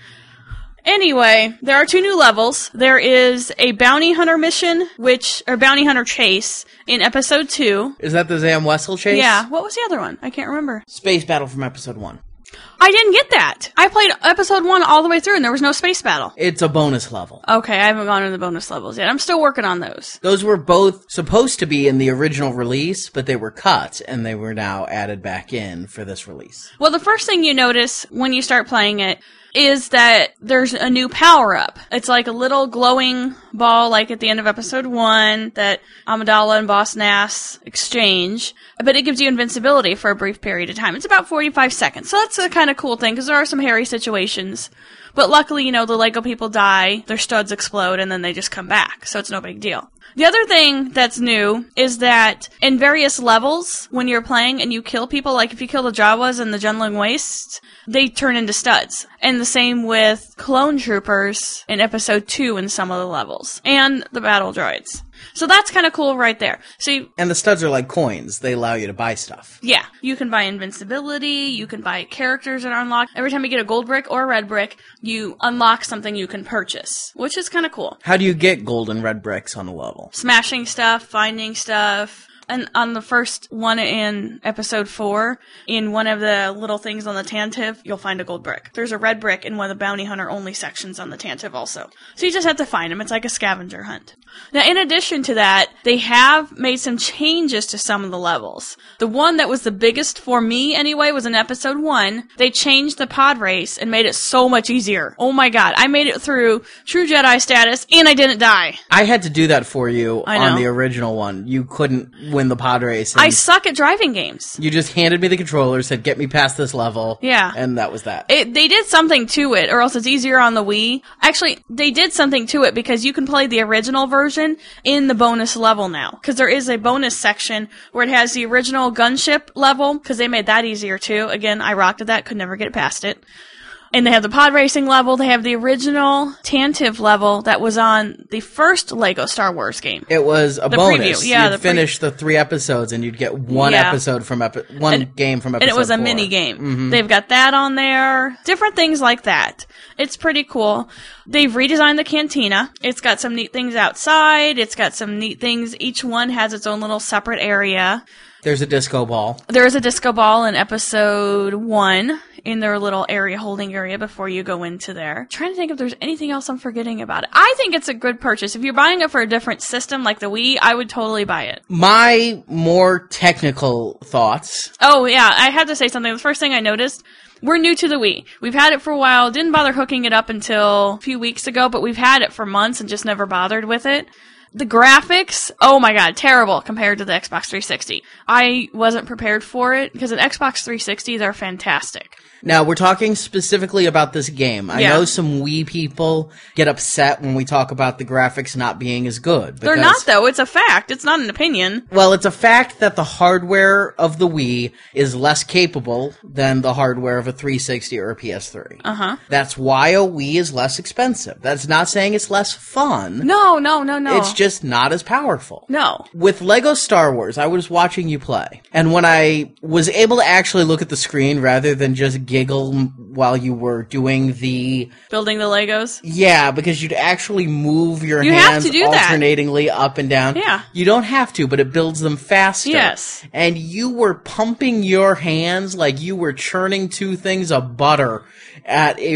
Anyway, there are 2 new levels. There is a bounty hunter mission, or bounty hunter chase in episode 2. Is that the Zam Wessel chase? Yeah. What was the other one? I can't remember. Space Battle from episode 1. I didn't get that. I played episode 1 all the way through and there was no space battle. It's a bonus level. Okay, I haven't gone into the bonus levels yet. I'm still working on those. Those were both supposed to be in the original release, but they were cut and they were now added back in for this release. Well, the first thing you notice when you start playing it is that there's a new power-up. It's like a little glowing ball, like at the end of episode 1, that Amidala and Boss Nass exchange, but it gives you invincibility for a brief period of time. It's about 45 seconds, so that's a kind of cool thing, because there are some hairy situations. But luckily, the LEGO people die, their studs explode, and then they just come back, so it's no big deal. The other thing that's new is that in various levels, when you're playing and you kill people, like if you kill the Jawas in the Junling Waste, they turn into studs. And the same with clone troopers in episode 2 in some of the levels. And the battle droids. So that's kind of cool right there. And the studs are like coins. They allow you to buy stuff. Yeah. You can buy invincibility, you can buy characters that are unlocked. Every time you get a gold brick or a red brick, you unlock something you can purchase, which is kind of cool. How do you get gold and red bricks on a level? Smashing stuff, finding stuff. And on the first one in episode 4, in one of the little things on the Tantive, you'll find a gold brick. There's a red brick in one of the bounty hunter only sections on the Tantive also. So you just have to find them. It's like a scavenger hunt. Now, in addition to that, they have made some changes to some of the levels. The one that was the biggest for me anyway was in episode 1. They changed the pod race and made it so much easier. Oh my god, I made it through True Jedi status and I didn't die. I had to do that for you on the original one. You couldn't win the pod race. I suck at driving games. You just handed me the controller, said get me past this level. Yeah. And that was that. They did something to it, or else it's easier on the Wii. Actually, they did something to it because you can play the original version in the bonus level now. Because there is a bonus section where it has the original gunship level, because they made that easier too. Again, I rocked at that, could never get past it. And they have the pod racing level. They have the original Tantive level that was on the first LEGO Star Wars game. It was a bonus. Preview. Yeah, you'd finish the 3 episodes and you'd get one episode from game from episode 4. And it was a mini game. Mm-hmm. They've got that on there. Different things like that. It's pretty cool. They've redesigned the cantina. It's got some neat things outside. It's got some neat things. Each one has its own little separate area. There's a disco ball. There is a disco ball in episode 1 in their little holding area before you go into there. I'm trying to think if there's anything else I'm forgetting about it. I think it's a good purchase. If you're buying it for a different system like the Wii, I would totally buy it. My more technical thoughts. Oh, yeah. I had to say something. The first thing I noticed, we're new to the Wii. We've had it for a while. Didn't bother hooking it up until a few weeks ago, but we've had it for months and just never bothered with it. The graphics, oh my god, terrible compared to the Xbox 360. I wasn't prepared for it because an Xbox 360, they're fantastic. Now, we're talking specifically about this game. I know some Wii people get upset when we talk about the graphics not being as good. They're not, though. It's a fact. It's not an opinion. Well, it's a fact that the hardware of the Wii is less capable than the hardware of a 360 or a PS3. Uh-huh. That's why a Wii is less expensive. That's not saying it's less fun. No. It's just not as powerful. No. With Lego Star Wars, I was watching you play, and when I was able to actually look at the screen rather than just giggle while you were doing the... Building the Legos? Yeah, because you'd actually move your hands have to do alternatingly up and down. Yeah. You don't have to, but it builds them faster. Yes. And you were pumping your hands like you were churning two things of butter at a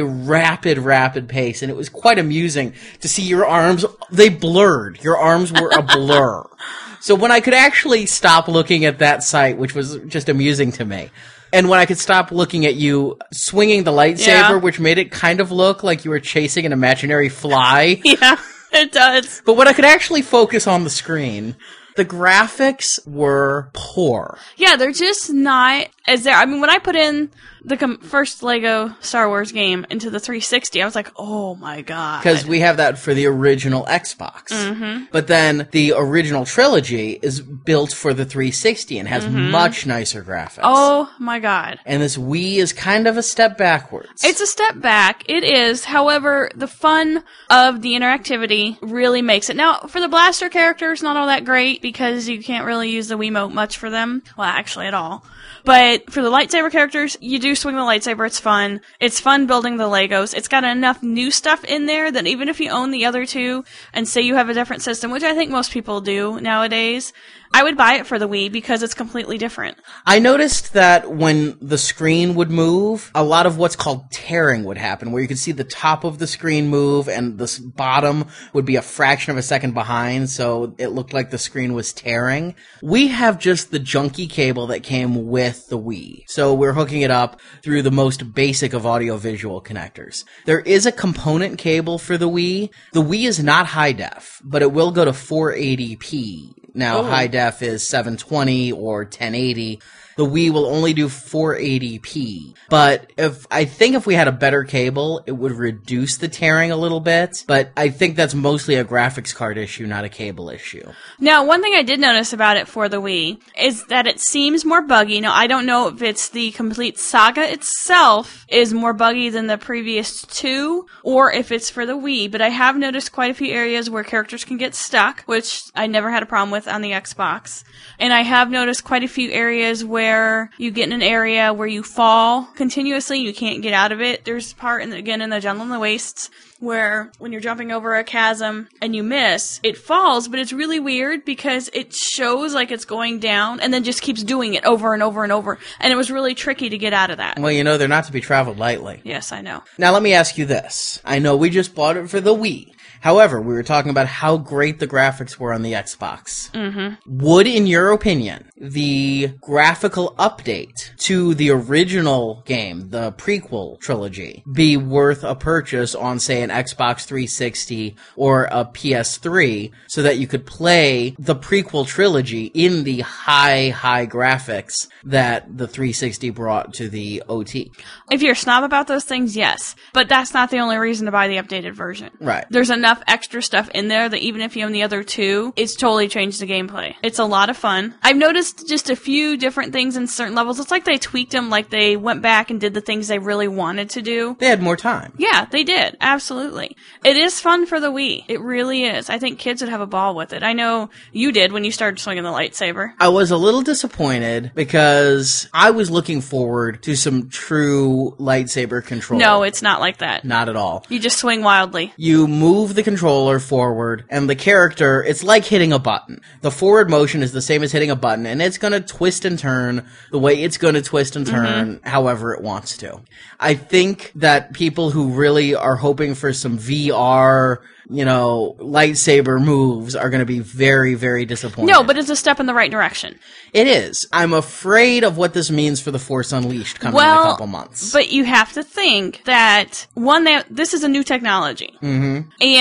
rapid pace, and it was quite amusing to see your arms. They blurred. Your arms were a blur. So when I could actually stop looking at that sight, which was just amusing to me, and when I could stop looking at you swinging the lightsaber, which made it kind of look like you were chasing an imaginary fly. Yeah, it does. But when I could actually focus on the screen, the graphics were poor. Yeah, they're just not as there. I mean, when I put in the first Lego Star Wars game into the 360, I was like, oh my god. Because we have that for the original Xbox. Mm-hmm. But then the original trilogy is built for the 360 and has much nicer graphics. Oh my god. And this Wii is kind of a step backwards. It's a step back. It is. However, the fun of the interactivity really makes it. Now, for the blaster characters, not all that great because you can't really use the Wiimote much for them. Well, actually at all. But for the lightsaber characters, you do swing the lightsaber. It's fun. It's fun building the Legos. It's got enough new stuff in there that even if you own the other two and say you have a different system, which I think most people do nowadays, I would buy it for the Wii because it's completely different. I noticed that when the screen would move, a lot of what's called tearing would happen, where you could see the top of the screen move and the bottom would be a fraction of a second behind, so it looked like the screen was tearing. We have just the junky cable that came with the Wii, so we're hooking it up through the most basic of audio-visual connectors. There is a component cable for the Wii. The Wii is not high def, but it will go to 480p. Now, high def is 720 or 1080. The Wii will only do 480p. But I think if we had a better cable, it would reduce the tearing a little bit. But I think that's mostly a graphics card issue, not a cable issue. Now, one thing I did notice about it for the Wii is that it seems more buggy. Now, I don't know if it's the complete saga itself is more buggy than the previous two, or if it's for the Wii, but I have noticed quite a few areas where characters can get stuck, which I never had a problem with on the Xbox. And I have noticed quite a few areas where you get in an area where you fall continuously, you can't get out of it. There's a part, again, in the Jungle in the Wastes, where when you're jumping over a chasm and you miss, it falls, but it's really weird because it shows like it's going down and then just keeps doing it over and over and over. And it was really tricky to get out of that. Well, you know, they're not to be traveled lightly. Yes, I know. Now, let me ask you this. I know we just bought it for the Wii. However, we were talking about how great the graphics were on the Xbox. Mm-hmm. Would, in your opinion, the graphical update to the original game, the prequel trilogy, be worth a purchase on, say, an Xbox 360 or a PS3 so that you could play the prequel trilogy in the high graphics that the 360 brought to the OT? If you're a snob about those things, yes. But that's not the only reason to buy the updated version. Right. There's enough extra stuff in there that even if you own the other two, it's totally changed the gameplay. It's a lot of fun. I've noticed just a few different things in certain levels. It's like they tweaked them, like they went back and did the things they really wanted to do. They had more time. Yeah, they did. Absolutely. It is fun for the Wii. It really is. I think kids would have a ball with it. I know you did when you started swinging the lightsaber. I was a little disappointed because I was looking forward to some true lightsaber control. No, it's not like that. Not at all. You just swing wildly. You move the controller forward, and the character, it's like hitting a button. The forward motion is the same as hitting a button, and it's going to twist and turn the way it's going to twist and turn however it wants to. I think that people who really are hoping for some VR, lightsaber moves are going to be very, very disappointed. No, but it's a step in the right direction. It is. I'm afraid of what this means for the Force Unleashed coming in a couple months. But you have to think that, this is a new technology. Mm-hmm.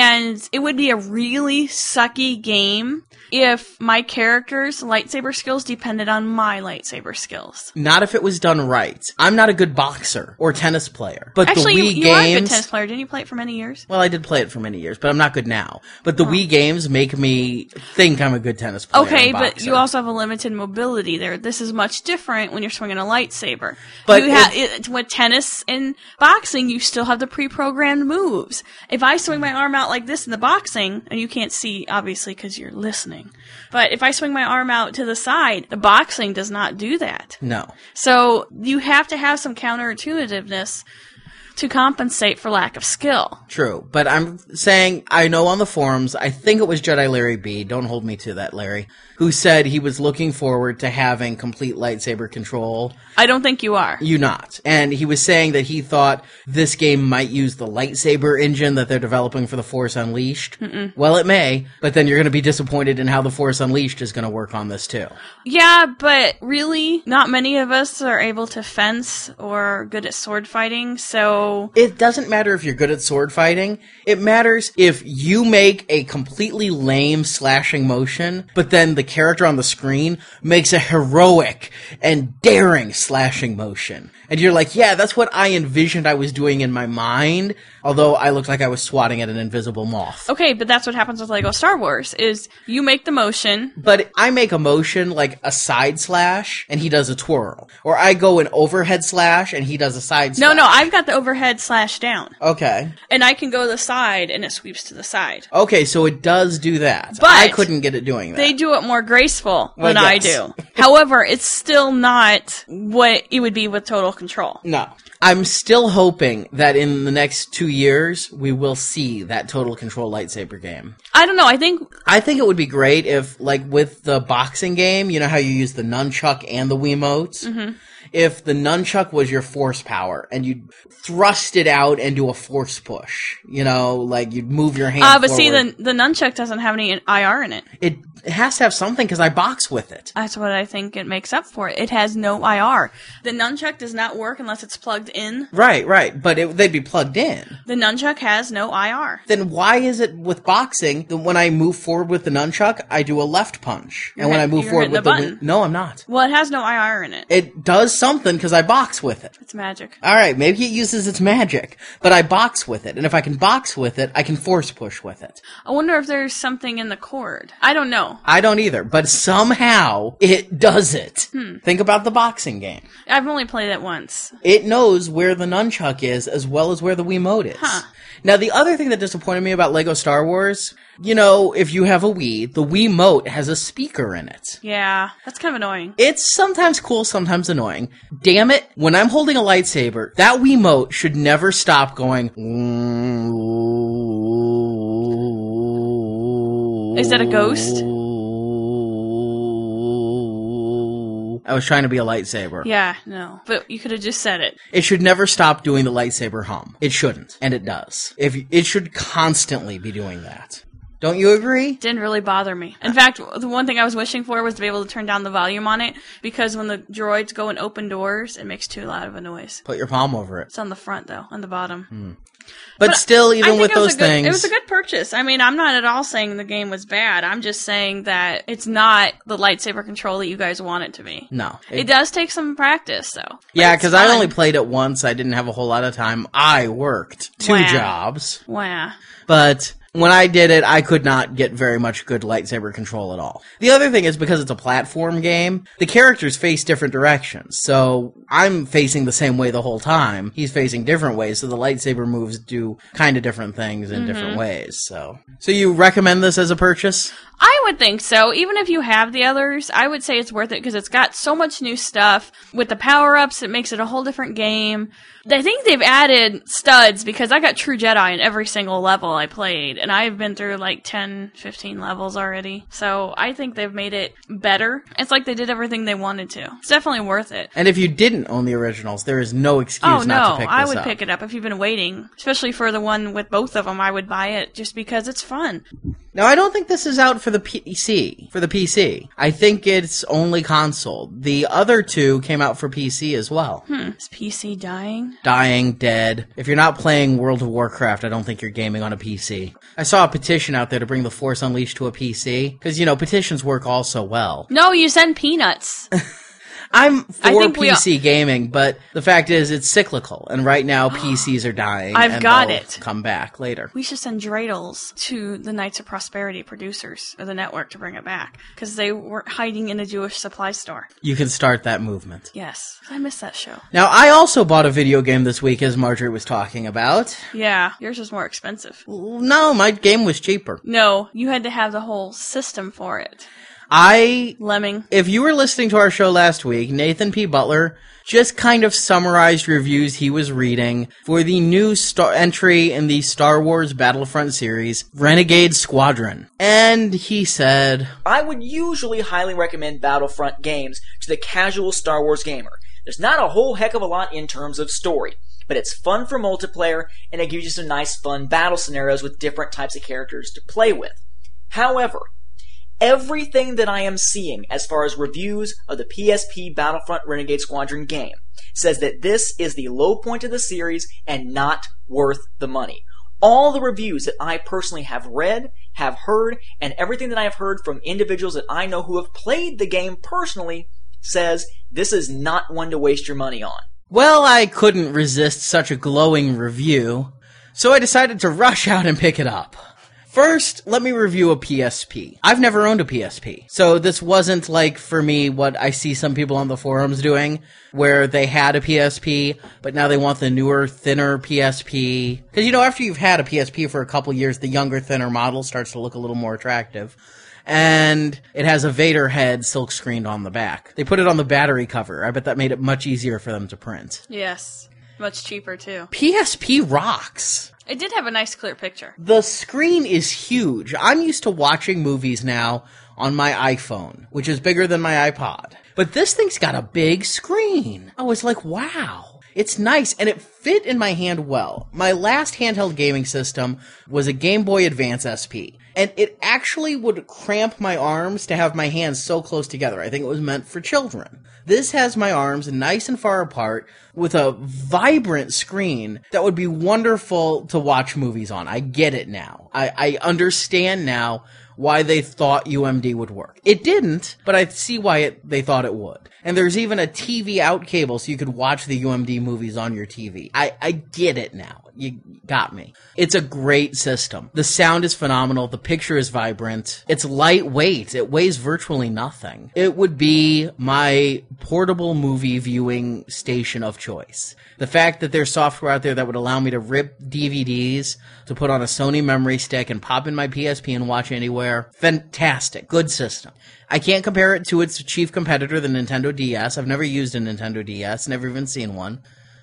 And it would be a really sucky game if my character's lightsaber skills depended on my lightsaber skills. Not if it was done right. I'm not a good boxer or tennis player. But Actually, the Wii you games... are a good tennis player. Didn't you play it for many years? Well, I did play it for many years, but I'm not good now. But the Wii games make me think I'm a good tennis player. Okay, and boxer. but you also have a limited mobility there. This is much different when you're swinging a lightsaber. But with tennis and boxing, you still have the pre-programmed moves. If I swing my arm out like this in the boxing, and you can't see, obviously, because you're listening, but if I swing my arm out to the side, the boxing does not do that. No. So you have to have some counterintuitiveness to compensate for lack of skill. True, but I'm saying, I know on the forums, I think it was Jedi Larry B, don't hold me to that, Larry, who said he was looking forward to having complete lightsaber control. I don't think you are. You not. And he was saying that he thought this game might use the lightsaber engine that they're developing for The Force Unleashed. Well, it may, but then you're going to be disappointed in how The Force Unleashed is going to work on this too. Yeah, but really, not many of us are able to fence or good at sword fighting, so... It doesn't matter if you're good at sword fighting. It matters if you make a completely lame slashing motion, but then the character on the screen makes a heroic and daring slashing motion. And you're like, yeah, that's what I envisioned I was doing in my mind, although I looked like I was swatting at an invisible moth. Okay, but that's what happens with LEGO Star Wars, is you make the motion. But I make a motion like a side slash, and he does a twirl. Or I go an overhead slash, and he does a side slash. No, I've got the overhead slash down. Okay. And I can go to the side, and it sweeps to the side. Okay, so it does do that. But I couldn't get it doing that. They do it more graceful Well, than I yes. do. However, it's still not what it would be with Total Control. No. I'm still hoping that in the next 2 years, we will see that Total Control lightsaber game. I don't know, I think it would be great if, like, with the boxing game, you know how you use the nunchuck and the Wiimotes? Mm-hmm. If the nunchuck was your force power, and you'd thrust it out and do a force push, you know, like you'd move your hand but forward. see, the nunchuck doesn't have any IR in it. It has to have something, because I box with it. That's what I think it makes up for. It has no IR. The nunchuck does not work unless it's plugged in. Right, but they'd be plugged in. The nunchuck has no IR. Then why is it with boxing that when I move forward with the nunchuck, I do a left punch? And when I move forward with button. No, I'm not. Well, it has no IR in it. It does something because I box with it. It's magic. Alright, maybe it uses its magic, but I box with it. And if I can box with it, I can force push with it. I wonder if there's something in the cord. I don't know. I don't either, but somehow it does it. Think about the boxing game. I've only played it once. It knows where the nunchuck is as well as where the Wiimote is. Huh. Now, the other thing that disappointed me about LEGO Star Wars, you know, if you have a Wii, the Wiimote has a speaker in it. Yeah, that's kind of annoying. It's sometimes cool, sometimes annoying. Damn it, when I'm holding a lightsaber, that Wiimote should never stop going... Is that a ghost? I was trying to be a lightsaber. Yeah, no. But you could have just said it. It should never stop doing the lightsaber hum. It shouldn't, and it does. It should constantly be doing that. Don't you agree? Didn't really bother me. In fact, the one thing I was wishing for was to be able to turn down the volume on it, because when the droids go and open doors, it makes too loud of a noise. Put your palm over it. It's on the front, though, on the bottom. But still, even with those things... It was a good purchase. I mean, I'm not at all saying the game was bad. I'm just saying that it's not the lightsaber control that you guys want it to be. No. It does take some practice, though. Yeah, because I only played it once. I didn't have a whole lot of time. I worked 2 jobs. Wow. But... when I did it, I could not get very much good lightsaber control at all. The other thing is, because it's a platform game, the characters face different directions. So I'm facing the same way the whole time. He's facing different ways, so the lightsaber moves do kind of different things in different ways. So you recommend this as a purchase? I would think so. Even if you have the others, I would say it's worth it because it's got so much new stuff. With the power-ups, it makes it a whole different game. I think they've added studs because I got True Jedi in every single level I played, and I've been through like 10, 15 levels already. So I think they've made it better. It's like they did everything they wanted to. It's definitely worth it. And if you didn't own the originals, there is no excuse not to pick this up. I would pick it up if you've been waiting. Especially for the one with both of them, I would buy it just because it's fun. Now, I don't think this is out for the PC. I think it's only console. The other two came out for PC as well. Is PC dying? Dying, dead. If you're not playing World of Warcraft, I don't think you're gaming on a PC. I saw a petition out there to bring The Force Unleashed to a PC, because, petitions work all so well. No, you send peanuts. I'm for PC gaming, but the fact is it's cyclical, and right now PCs are dying. I've and got they'll it. Come back later. We should send dreidels to the Knights of Prosperity producers of the network to bring it back, because they were hiding in a Jewish supply store. You can start that movement. Yes, I miss that show. Now, I also bought a video game this week, as Marjorie was talking about. Yeah, yours was more expensive. No, my game was cheaper. No, you had to have the whole system for it. Lemming. If you were listening to our show last week, Nathan P. Butler just kind of summarized reviews he was reading for the new entry in the Star Wars Battlefront series, Renegade Squadron. And he said, I would usually highly recommend Battlefront games to the casual Star Wars gamer. There's not a whole heck of a lot in terms of story, but it's fun for multiplayer, and it gives you some nice fun battle scenarios with different types of characters to play with. However, everything that I am seeing as far as reviews of the PSP Battlefront Renegade Squadron game says that this is the low point of the series and not worth the money. All the reviews that I personally have read, have heard, and everything that I have heard from individuals that I know who have played the game personally says this is not one to waste your money on. Well, I couldn't resist such a glowing review, so I decided to rush out and pick it up. First, let me review a PSP. I've never owned a PSP, so this wasn't like, for me, what I see some people on the forums doing, where they had a PSP, but now they want the newer, thinner PSP. Because, after you've had a PSP for a couple years, the younger, thinner model starts to look a little more attractive. And it has a Vader head silk-screened on the back. They put it on the battery cover. I bet that made it much easier for them to print. Yes. Much cheaper, too. PSP rocks. It did have a nice clear picture. The screen is huge. I'm used to watching movies now on my iPhone, which is bigger than my iPod. But this thing's got a big screen. I was like, wow. It's nice, and it fit in my hand well. My last handheld gaming system was a Game Boy Advance SP, and it actually would cramp my arms to have my hands so close together. I think it was meant for children. This has my arms nice and far apart with a vibrant screen that would be wonderful to watch movies on. I get it now. I understand now why they thought UMD would work. It didn't, but I see why they thought it would. And there's even a TV out cable so you could watch the UMD movies on your TV. I get it now. You got me. It's a great system. The sound is phenomenal. The picture is vibrant. It's lightweight. It weighs virtually nothing. It would be my portable movie viewing station of choice. The fact that there's software out there that would allow me to rip DVDs, to put on a Sony memory stick and pop in my PSP and watch anywhere, fantastic. Good system. I can't compare it to its chief competitor, the Nintendo DS. I've never used a Nintendo DS, never even seen one.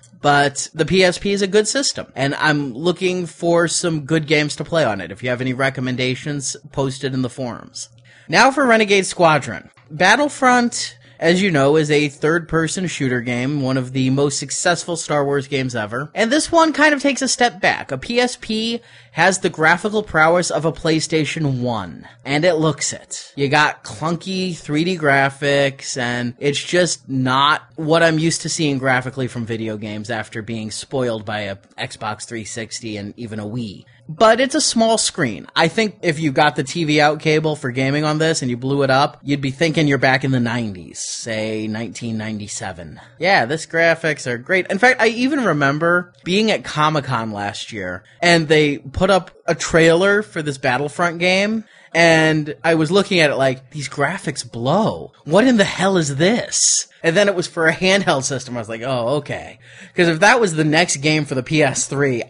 But the PSP is a good system, and I'm looking for some good games to play on it. If you have any recommendations, post it in the forums. Now for Renegade Squadron. Battlefront, as you know, is a third-person shooter game, one of the most successful Star Wars games ever. And this one kind of takes a step back. A PSP has the graphical prowess of a PlayStation 1, and it looks it. You got clunky 3D graphics, and it's just not what I'm used to seeing graphically from video games after being spoiled by a Xbox 360 and even a Wii. But it's a small screen. I think if you got the TV out cable for gaming on this and you blew it up, you'd be thinking you're back in the 90s, say 1997. Yeah, this graphics are great. In fact, I even remember being at Comic-Con last year, and they put up a trailer for this Battlefront game, and I was looking at it like, these graphics blow. What in the hell is this? And then it was for a handheld system. I was like, oh, okay. Because if that was the next game for the PS3,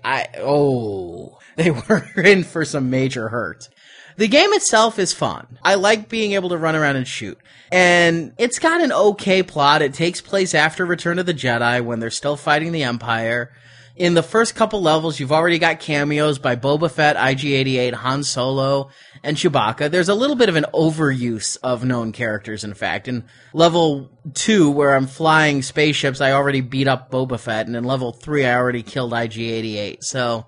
they were in for some major hurt. The game itself is fun. I like being able to run around and shoot. And it's got an okay plot. It takes place after Return of the Jedi when they're still fighting the Empire. In the first couple levels, you've already got cameos by Boba Fett, IG-88, Han Solo, and Chewbacca. There's a little bit of an overuse of known characters, in fact. In level 2, where I'm flying spaceships, I already beat up Boba Fett, and in level 3, I already killed IG-88. So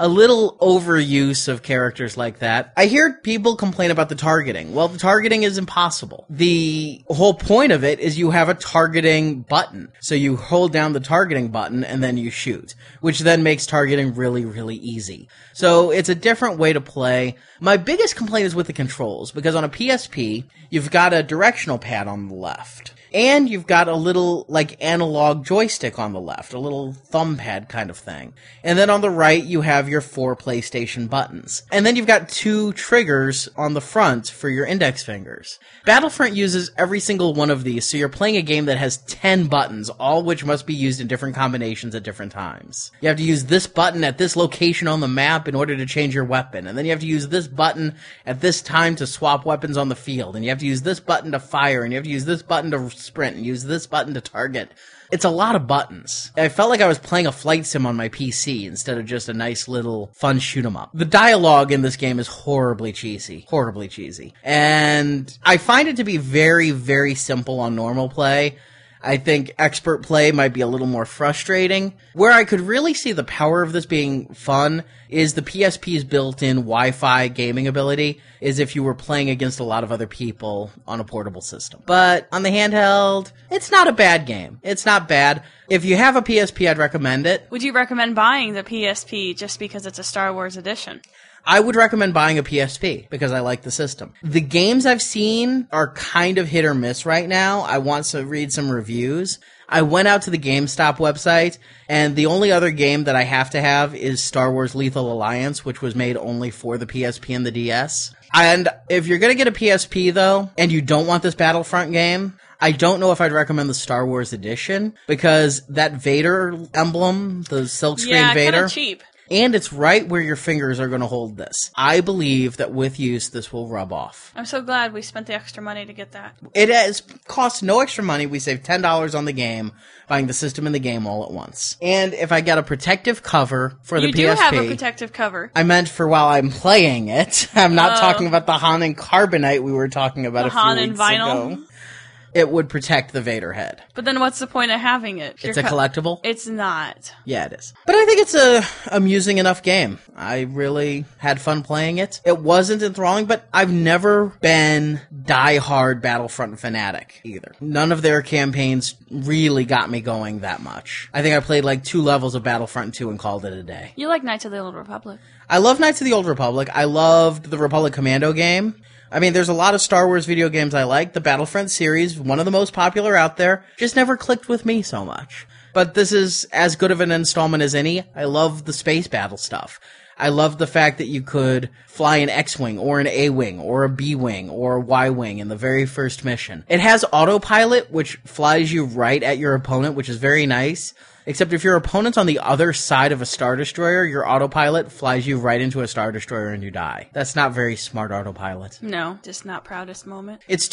a little overuse of characters like that. I hear people complain about the targeting. Well, the targeting is impossible. The whole point of it is you have a targeting button. So you hold down the targeting button and then you shoot, which then makes targeting really, really easy. So it's a different way to play. My biggest complaint is with the controls, because on a PSP, you've got a directional pad on the left. And you've got a little, like, analog joystick on the left, a little thumb pad kind of thing. And then on the right, you have your 4 PlayStation buttons. And then you've got 2 triggers on the front for your index fingers. Battlefront uses every single one of these, so you're playing a game that has 10 buttons, all which must be used in different combinations at different times. You have to use this button at this location on the map in order to change your weapon. And then you have to use this button at this time to swap weapons on the field. And you have to use this button to fire, and you have to use this button to sprint, and use this button to target. It's a lot of buttons. I felt like I was playing a flight sim on my PC instead of just a nice little fun shoot 'em up. The dialogue in this game is horribly cheesy. Horribly cheesy. And I find it to be very, very simple on normal play. I think expert play might be a little more frustrating. Where I could really see the power of this being fun is the PSP's built-in Wi-Fi gaming ability, is if you were playing against a lot of other people on a portable system. But on the handheld, it's not a bad game. It's not bad. If you have a PSP, I'd recommend it. Would you recommend buying the PSP just because it's a Star Wars edition? I would recommend buying a PSP because I like the system. The games I've seen are kind of hit or miss right now. I want to read some reviews. I went out to the GameStop website, and the only other game that I have to have is Star Wars Lethal Alliance, which was made only for the PSP and the DS. And if you're going to get a PSP, though, and you don't want this Battlefront game, I don't know if I'd recommend the Star Wars edition, because that Vader emblem, the silkscreen Vader... Yeah, kind of cheap. And it's right where your fingers are going to hold this. I believe that with use, this will rub off. I'm so glad we spent the extra money to get that. It has cost no extra money. We saved $10 on the game, buying the system and the game all at once. And if I got a protective cover for the PSP... You do have a protective cover. I meant for while I'm playing it. I'm not talking about the Han and Carbonite we were talking about a few weeks ago. It would protect the Vader head. But then what's the point of having it? It's a collectible? It's not. Yeah, it is. But I think it's a amusing enough game. I really had fun playing it. It wasn't enthralling, but I've never been die-hard Battlefront fanatic either. None of their campaigns really got me going that much. I think I played like 2 levels of Battlefront 2 and called it a day. You like Knights of the Old Republic. I love Knights of the Old Republic. I loved the Republic Commando game. I mean, there's a lot of Star Wars video games I like. The Battlefront series, one of the most popular out there, just never clicked with me so much. But this is as good of an installment as any. I love the space battle stuff. I love the fact that you could fly an X-Wing or an A-Wing or a B-Wing or a Y-Wing in the very first mission. It has autopilot, which flies you right at your opponent, which is very nice. Except if your opponent's on the other side of a Star Destroyer, your autopilot flies you right into a Star Destroyer and you die. That's not very smart autopilot. No, just not proudest moment. It's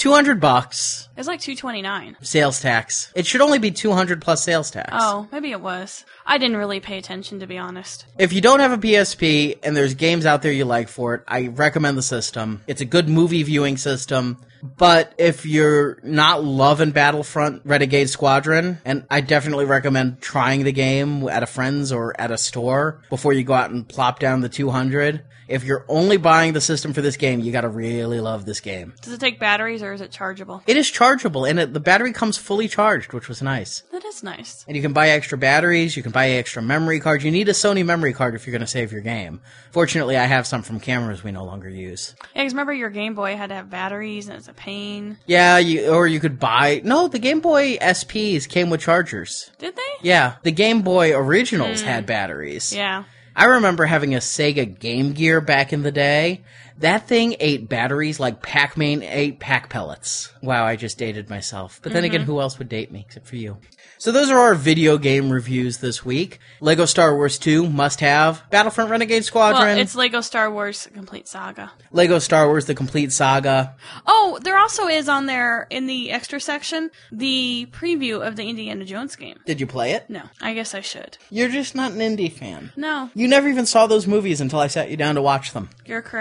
$200. It's like $229. Sales tax. It should only be $200 plus sales tax. Oh, maybe it was. I didn't really pay attention, to be honest. If you don't have a PSP and there's games out there you like for it, I recommend the system. It's a good movie viewing system. But if you're not loving Battlefront Renegade Squadron, and I definitely recommend trying the game at a friend's or at a store before you go out and plop down the $200. If you're only buying the system for this game, you gotta really love this game. Does it take batteries or is it chargeable? It is chargeable, and the battery comes fully charged, which was nice. That is nice. And you can buy extra batteries, you can buy extra memory cards. You need a Sony memory card if you're gonna save your game. Fortunately, I have some from cameras we no longer use. Yeah, because remember your Game Boy had to have batteries, and it's a pain. Yeah, or you could buy... No, the Game Boy SPs came with chargers. Did they? Yeah, the Game Boy originals had batteries. Yeah. I remember having a Sega Game Gear back in the day. That thing ate batteries like Pac-Man ate pack pellets. Wow, I just dated myself. But then again, who else would date me except for you? So those are our video game reviews this week. Lego Star Wars 2, must have. Battlefront Renegade Squadron. Well, it's Lego Star Wars Complete Saga. Lego Star Wars The Complete Saga. Oh, there also is on there, in the extra section, the preview of the Indiana Jones game. Did you play it? No. I guess I should. You're just not an indie fan. No. You never even saw those movies until I sat you down to watch them. You're correct. But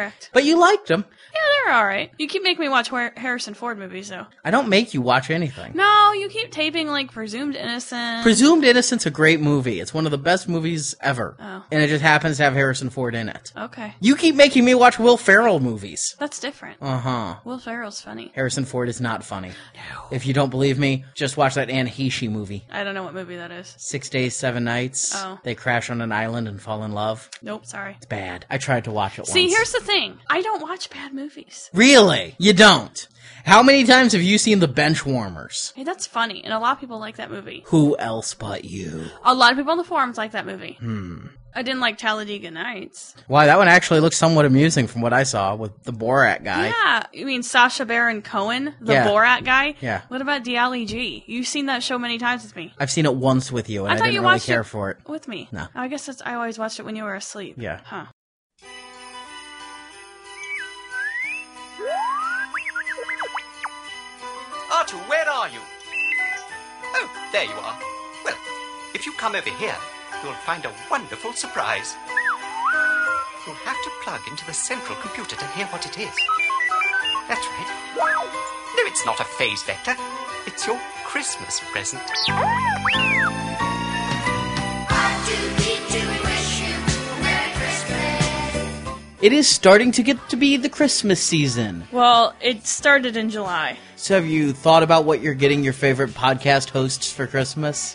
you liked them. Yeah, they're alright. You keep making me watch Harrison Ford movies, though. I don't make you watch anything. No, you keep taping, like, Presumed Innocent. Presumed Innocent's a great movie. It's one of the best movies ever. Oh. And it just happens to have Harrison Ford in it. Okay. You keep making me watch Will Ferrell movies. That's different. Uh-huh. Will Ferrell's funny. Harrison Ford is not funny. No. If you don't believe me, just watch that Anne Heche movie. I don't know what movie that is. 6 Days, 7 Nights. Oh. They crash on an island and fall in love. Nope, sorry. It's bad. I tried to watch it once. See, here's the thing. I don't watch bad movies. Really? You don't? How many times have you seen The Benchwarmers? Hey, that's funny, and a lot of people like that movie. Who else but you? A lot of people on the forums like that movie. I didn't like Talladega Nights. Why, that one actually looks somewhat amusing from what I saw with the Borat guy. Yeah, you mean Sacha Baron Cohen, the Yeah. Borat guy? Yeah. What about Diali G? You've seen that show many times with me. I've seen it once with you, and I thought didn't you really watched care it for it. with me. No. I guess I always watched it when you were asleep. Yeah. Huh. Artu, where are you? Oh, there you are. Well, if you come over here, you'll find a wonderful surprise. You'll have to plug into the central computer to hear what it is. That's right. No, it's not a phase vector. It's your Christmas present. It is starting to get to be the Christmas season. Well, it started in July. So have you thought about what you're getting your favorite podcast hosts for Christmas?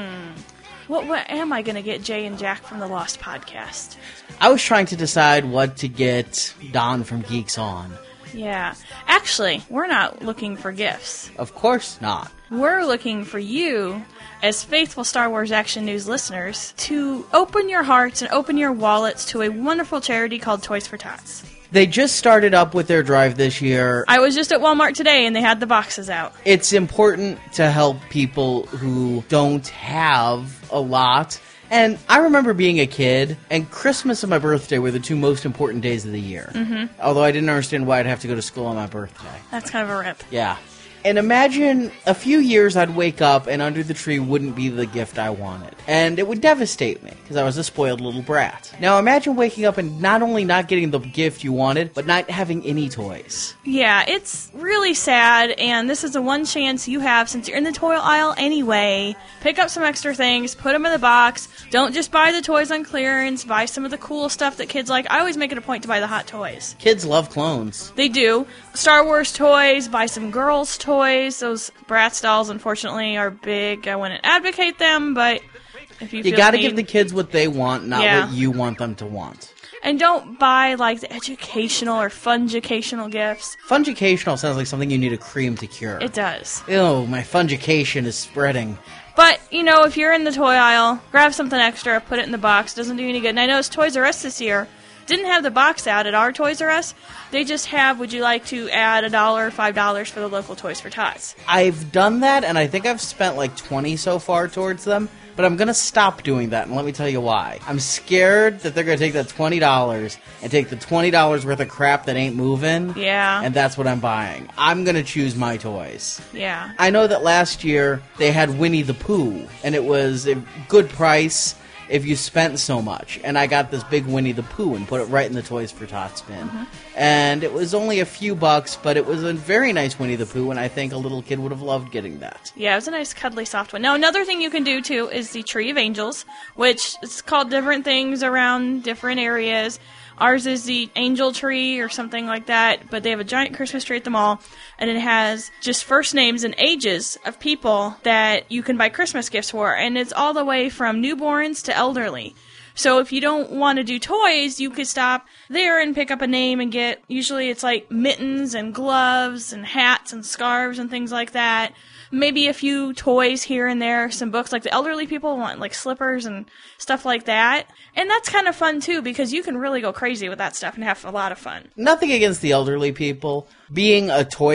What am I going to get Jay and Jack from the Lost Podcast? I was trying to decide what to get Don from Geeks On. Yeah. Actually, we're not looking for gifts. Of course not. We're looking for you, as faithful Star Wars Action News listeners, to open your hearts and open your wallets to a wonderful charity called Toys for Tots. They just started up with their drive this year. I was just at Walmart today and they had the boxes out. It's important to help people who don't have a lot. And I remember being a kid, and Christmas and my birthday were the two most important days of the year. Mm-hmm. Although I didn't understand why I'd have to go to school on my birthday. That's kind of a rip. Yeah. And imagine a few years I'd wake up and under the tree wouldn't be the gift I wanted. And it would devastate me, because I was a spoiled little brat. Now imagine waking up and not only not getting the gift you wanted, but not having any toys. Yeah, it's really sad, and this is the one chance you have since you're in the toy aisle anyway. Pick up some extra things, put them in the box. Don't just buy the toys on clearance, buy some of the cool stuff that kids like. I always make it a point to buy the hot toys. Kids love clones. They do. Star Wars toys, buy some girls' toys. Those Bratz dolls, unfortunately, are big. I wouldn't advocate them, but if you gotta give the kids what they want, not Yeah. what you want them to want. And don't buy, like, the educational or fun-educational gifts. Fungicational sounds like something you need a cream to cure. It does. Ew, my fungication is spreading. But, you know, if you're in the toy aisle, grab something extra, put it in the box. Doesn't do any good. And I noticed Toys R Us this year didn't have the box out at our Toys R Us. They just have, would you like to add $1 or $5 for the local Toys for Tots? I've done that, and I think I've spent like 20 so far towards them. But I'm going to stop doing that, and let me tell you why. I'm scared that they're going to take that $20 and take the $20 worth of crap that ain't moving. Yeah. And that's what I'm buying. I'm going to choose my toys. Yeah. I know that last year they had Winnie the Pooh, and it was a good price if you spent so much. And I got this big Winnie the Pooh and put it right in the Toys for Tots bin. Mm-hmm. And it was only a few bucks, but it was a very nice Winnie the Pooh, and I think a little kid would have loved getting that. Yeah, it was a nice, cuddly, soft one. Now, another thing you can do, too, is the Tree of Angels, which is called different things around different areas. Ours is the Angel Tree or something like that, but they have a giant Christmas tree at the mall, and it has just first names and ages of people that you can buy Christmas gifts for, and it's all the way from newborns to elderly. So if you don't want to do toys, you could stop there and pick up a name and get, usually it's like mittens and gloves and hats and scarves and things like that. Maybe a few toys here and there, some books. Like the elderly people want like slippers and stuff like that. And that's kind of fun too, because you can really go crazy with that stuff and have a lot of fun. Nothing against the elderly people. Being a toy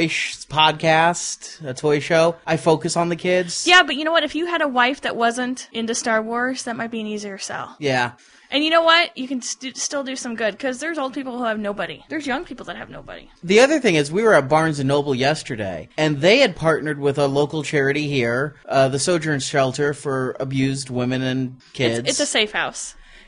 podcast, a toy show, I focus on the kids. Yeah, but you know what? If you had a wife that wasn't into Star Wars, that might be an easier sell. Yeah. And you know what? You can still do some good, because there's old people who have nobody. There's young people that have nobody. The other thing is, we were at Barnes & Noble yesterday, and they had partnered with a local charity here, the Sojourn Shelter for abused women and kids. It's a safe house.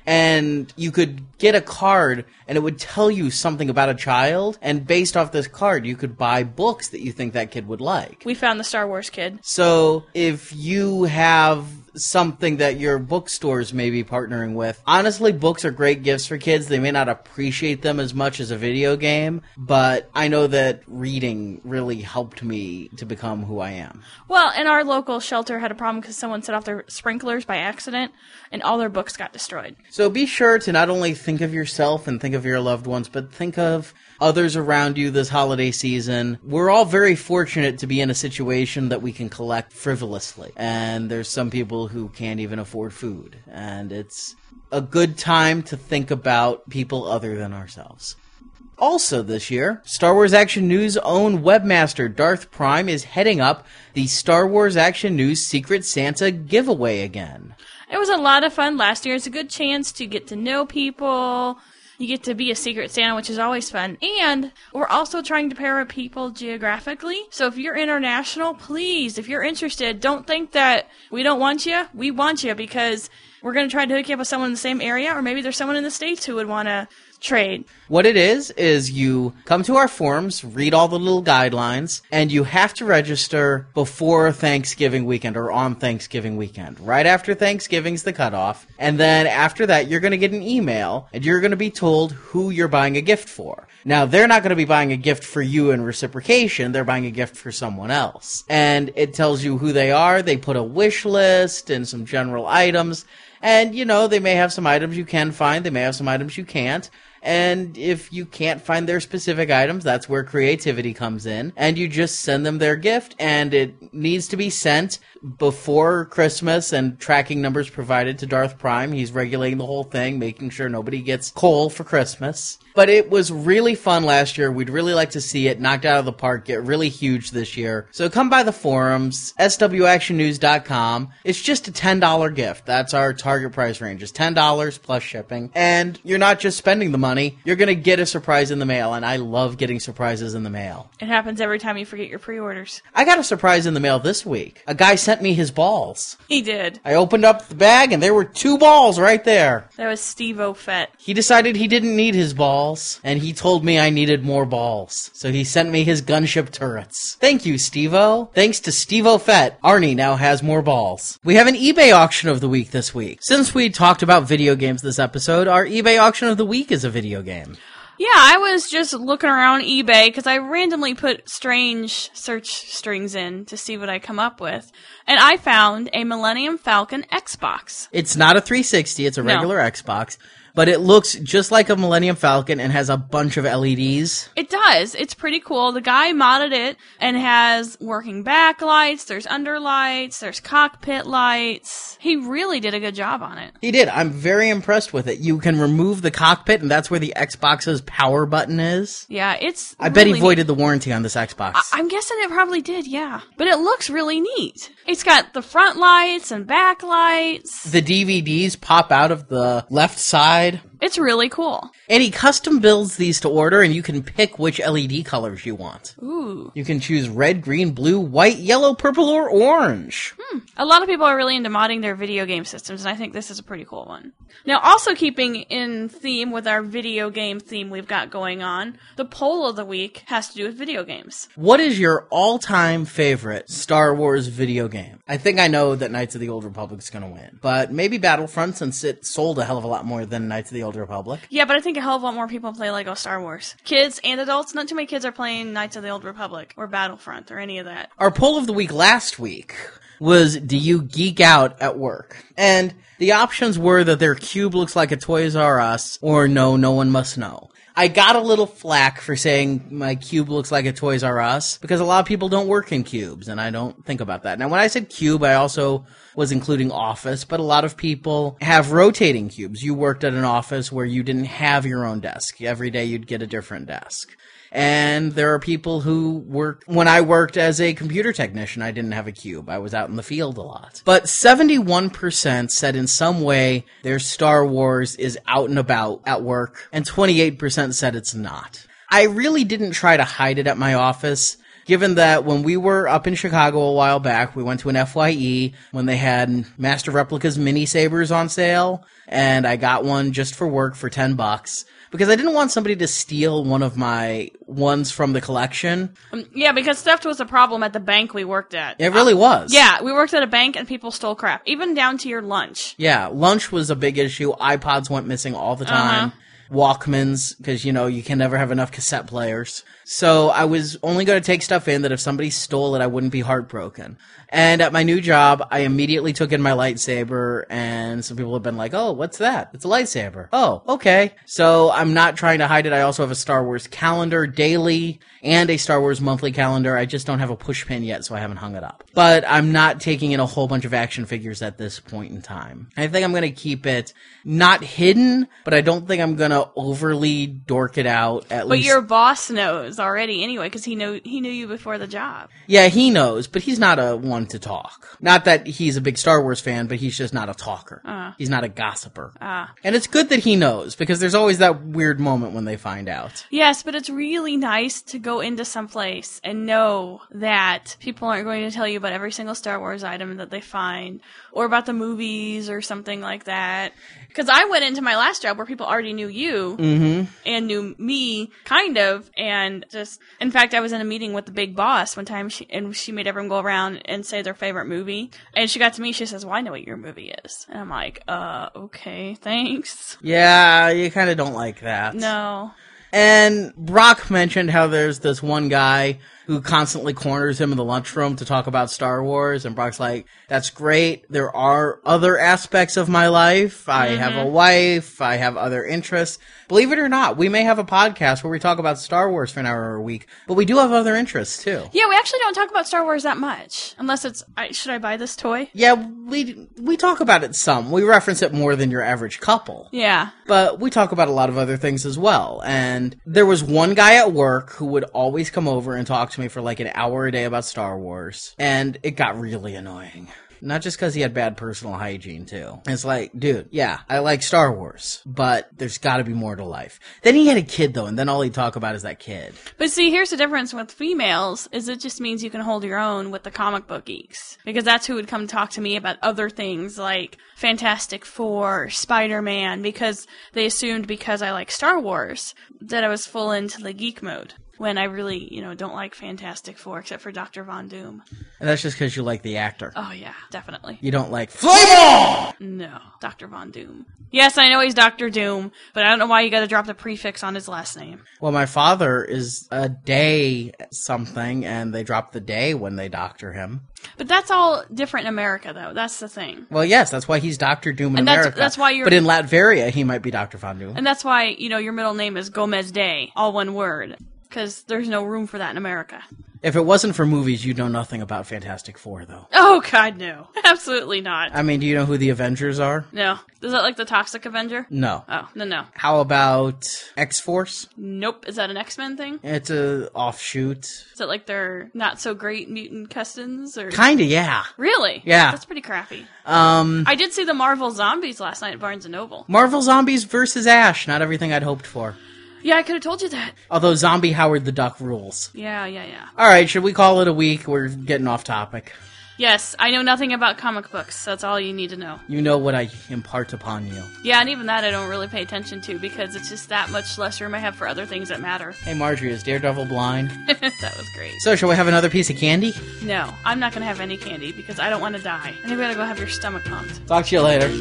and you could get a card and it would tell you something about a child, and based off this card you could buy books that you think that kid would like. We found the Star Wars kid. So if you have something that your bookstores may be partnering with, honestly, books are great gifts for kids. They may not appreciate them as much as a video game, but I know that reading really helped me to become who I am. Well, and our local shelter had a problem because someone set off their sprinklers by accident, and all their books got destroyed. So be sure to not only think of yourself and think of your loved ones, but think of others around you this holiday season. We're all very fortunate to be in a situation that we can collect frivolously, and there's some people who can't even afford food, and it's a good time to think about people other than ourselves. Also this year, Star Wars Action News' own webmaster Darth Prime is heading up the Star Wars Action News Secret Santa giveaway again. It was a lot of fun last year. It's a good chance to get to know people. You get to be a Secret Santa, which is always fun. And we're also trying to pair up people geographically. So if you're international, please, if you're interested, don't think that we don't want you. We want you because we're going to try to hook you up with someone in the same area, or maybe there's someone in the States who would want to trade. What it is you come to our forums, read all the little guidelines, and you have to register before Thanksgiving weekend or on Thanksgiving weekend. Right after Thanksgiving's the cutoff. And then after that, you're going to get an email, and you're going to be told who you're buying a gift for. Now, they're not going to be buying a gift for you in reciprocation. They're buying a gift for someone else. And it tells you who they are. They put a wish list and some general items. And, you know, they may have some items you can find. They may have some items you can't. And if you can't find their specific items, that's where creativity comes in. And you just send them their gift, and it needs to be sent before Christmas, and tracking numbers provided to Darth Prime. He's regulating the whole thing, making sure nobody gets coal for Christmas. But it was really fun last year. We'd really like to see it knocked out of the park, get really huge this year. So come by the forums, swactionnews.com. It's just a $10 gift. That's our target price range. It's $10 plus shipping. And you're not just spending the money, you're going to get a surprise in the mail, and I love getting surprises in the mail. It happens every time you forget your pre-orders. I got a surprise in the mail this week. A guy sent me his balls. He did. I opened up the bag, and there were 2 balls right there. That was Steve-O Fett. He decided he didn't need his balls, and he told me I needed more balls. So he sent me his gunship turrets. Thank you, Steve-O. Thanks to Steve-O Fett, Arnie now has more balls. We have an eBay auction of the week this week. Since we talked about video games this episode, our eBay auction of the week is a video game. Yeah, I was just looking around eBay because I randomly put strange search strings in to see what I come up with. And I found a Millennium Falcon Xbox. It's not a 360, it's a regular Xbox. But it looks just like a Millennium Falcon and has a bunch of LEDs. It does. It's pretty cool. The guy modded it and has working backlights, there's underlights, there's cockpit lights. He really did a good job on it. He did. I'm very impressed with it. You can remove the cockpit, and that's where the Xbox's power button is. Yeah, it's I bet he voided the warranty on this Xbox. I'm guessing it probably did, yeah. But it looks really neat. It's got the front lights and back lights. The DVDs pop out of the left side. It's really cool. And he custom builds these to order, and you can pick which LED colors you want. Ooh. You can choose red, green, blue, white, yellow, purple, or orange. A lot of people are really into modding their video game systems, and I think this is a pretty cool one. Now, also keeping in theme with our video game theme we've got going on, the poll of the week has to do with video games. What is your all-time favorite Star Wars video game? I think I know that Knights of the Old Republic is going to win, but maybe Battlefront, since it sold a hell of a lot more than Knights of the Old Republic. Yeah, but I think a hell of a lot more people play LEGO Star Wars. Kids and adults, not too many kids are playing Knights of the Old Republic or Battlefront or any of that. Our poll of the week last week was, do you geek out at work? And the options were that their cube looks like a Toys R Us, or no one must know. I got a little flack for saying my cube looks like a Toys R Us, because a lot of people don't work in cubes, and I don't think about that. Now, when I said cube, I also was including office, but a lot of people have rotating cubes. You worked at an office where you didn't have your own desk. Every day you'd get a different desk. And there are people who work. When I worked as a computer technician, I didn't have a cube. I was out in the field a lot. But 71% said in some way their Star Wars is out and about at work, and 28% said it's not. I really didn't try to hide it at my office. given that when we were up in Chicago a while back, we went to an FYE when they had Master Replicas mini sabers on sale, and I got one just for work for $10 because I didn't want somebody to steal one of my ones from the collection. Yeah, because theft was a problem at the bank we worked at. It really was. Yeah, we worked at a bank and people stole crap, even down to your lunch. Yeah, lunch was a big issue. iPods went missing all the time. Walkmans, because, you know, you can never have enough cassette players. So I was only going to take stuff in that if somebody stole it, I wouldn't be heartbroken. And at my new job, I immediately took in my lightsaber, and some people have been like, oh, what's that? It's a lightsaber. Oh, okay. So I'm not trying to hide it. I also have a Star Wars calendar daily and a Star Wars monthly calendar. I just don't have a push pin yet, so I haven't hung it up. But I'm not taking in a whole bunch of action figures at this point in time. I think I'm going to keep it not hidden, but I don't think I'm going to overly dork it out. But your boss knows already anyway, because he knew you before the job. Yeah, he knows, but he's not a one to talk. Not that he's a big Star Wars fan, but he's just not a talker. He's not a gossiper. And it's good that he knows, because there's always that weird moment when they find out. Yes, but it's really nice to go into some place and know that people aren't going to tell you about every single Star Wars item that they find, or about the movies or something like that. Because I went into my last job where people already knew you and knew me, kind of, and just, in fact, I was in a meeting with the big boss one time, and she made everyone go around and say their favorite movie. And she got to me, she says, well, I know what your movie is. And I'm like, okay, thanks. Yeah, you kind of don't like that. No. And Brock mentioned how there's this one guy who constantly corners him in the lunchroom to talk about Star Wars, and Brock's like, that's great. There are other aspects of my life. I have a wife. I have other interests. Believe it or not, we may have a podcast where we talk about Star Wars for an hour a week, but we do have other interests, too. Yeah, we actually don't talk about Star Wars that much, unless it's, should I buy this toy? Yeah, we talk about it some. We reference it more than your average couple. Yeah. But we talk about a lot of other things as well. And there was one guy at work who would always come over and talk to me for like an hour a day about Star Wars. And it got really annoying. Not just because he had bad personal hygiene, too. It's like, dude, yeah, I like Star Wars, but there's got to be more to life. Then he had a kid, though, and then all he'd talk about is that kid. But see, here's the difference with females, is it just means you can hold your own with the comic book geeks. Because that's who would come talk to me about other things like Fantastic Four, Spider-Man, because they assumed because I like Star Wars that I was full into the geek mode. When I really, don't like Fantastic Four, except for Dr. Von Doom. And that's just because you like the actor. Oh, yeah, definitely. You don't like Flame On! No, Dr. Von Doom. Yes, I know he's Dr. Doom, but I don't know why you gotta drop the prefix on his last name. Well, my father is a day something, and they drop the day when they doctor him. But that's all different in America, though. That's the thing. Well, yes, that's why he's Dr. Doom in and America. That's why you're... But in Latveria, he might be Dr. Von Doom. And that's why, your middle name is Gomez Day, all one word. Because there's no room for that in America. If it wasn't for movies, you'd know nothing about Fantastic Four, though. Oh, God, no. Absolutely not. I mean, do you know who the Avengers are? No. Is that like the Toxic Avenger? No. Oh, no. How about X-Force? Nope. Is that an X-Men thing? It's a offshoot. Is it like their not-so-great mutant cousins? Or... Kinda, yeah. Really? Yeah. That's pretty crappy. I did see the Marvel Zombies last night at Barnes & Noble. Marvel Zombies versus Ash. Not everything I'd hoped for. Yeah, I could have told you that. Although Zombie Howard the Duck rules. Yeah. All right, should we call it a week? We're getting off topic. Yes, I know nothing about comic books. That's all you need to know. You know what I impart upon you. Yeah, and even that I don't really pay attention to because it's just that much less room I have for other things that matter. Hey, Marjorie, is Daredevil blind? That was great. So, shall we have another piece of candy? No, I'm not going to have any candy because I don't want to die. And you gotta go have your stomach pumped. Talk to you later.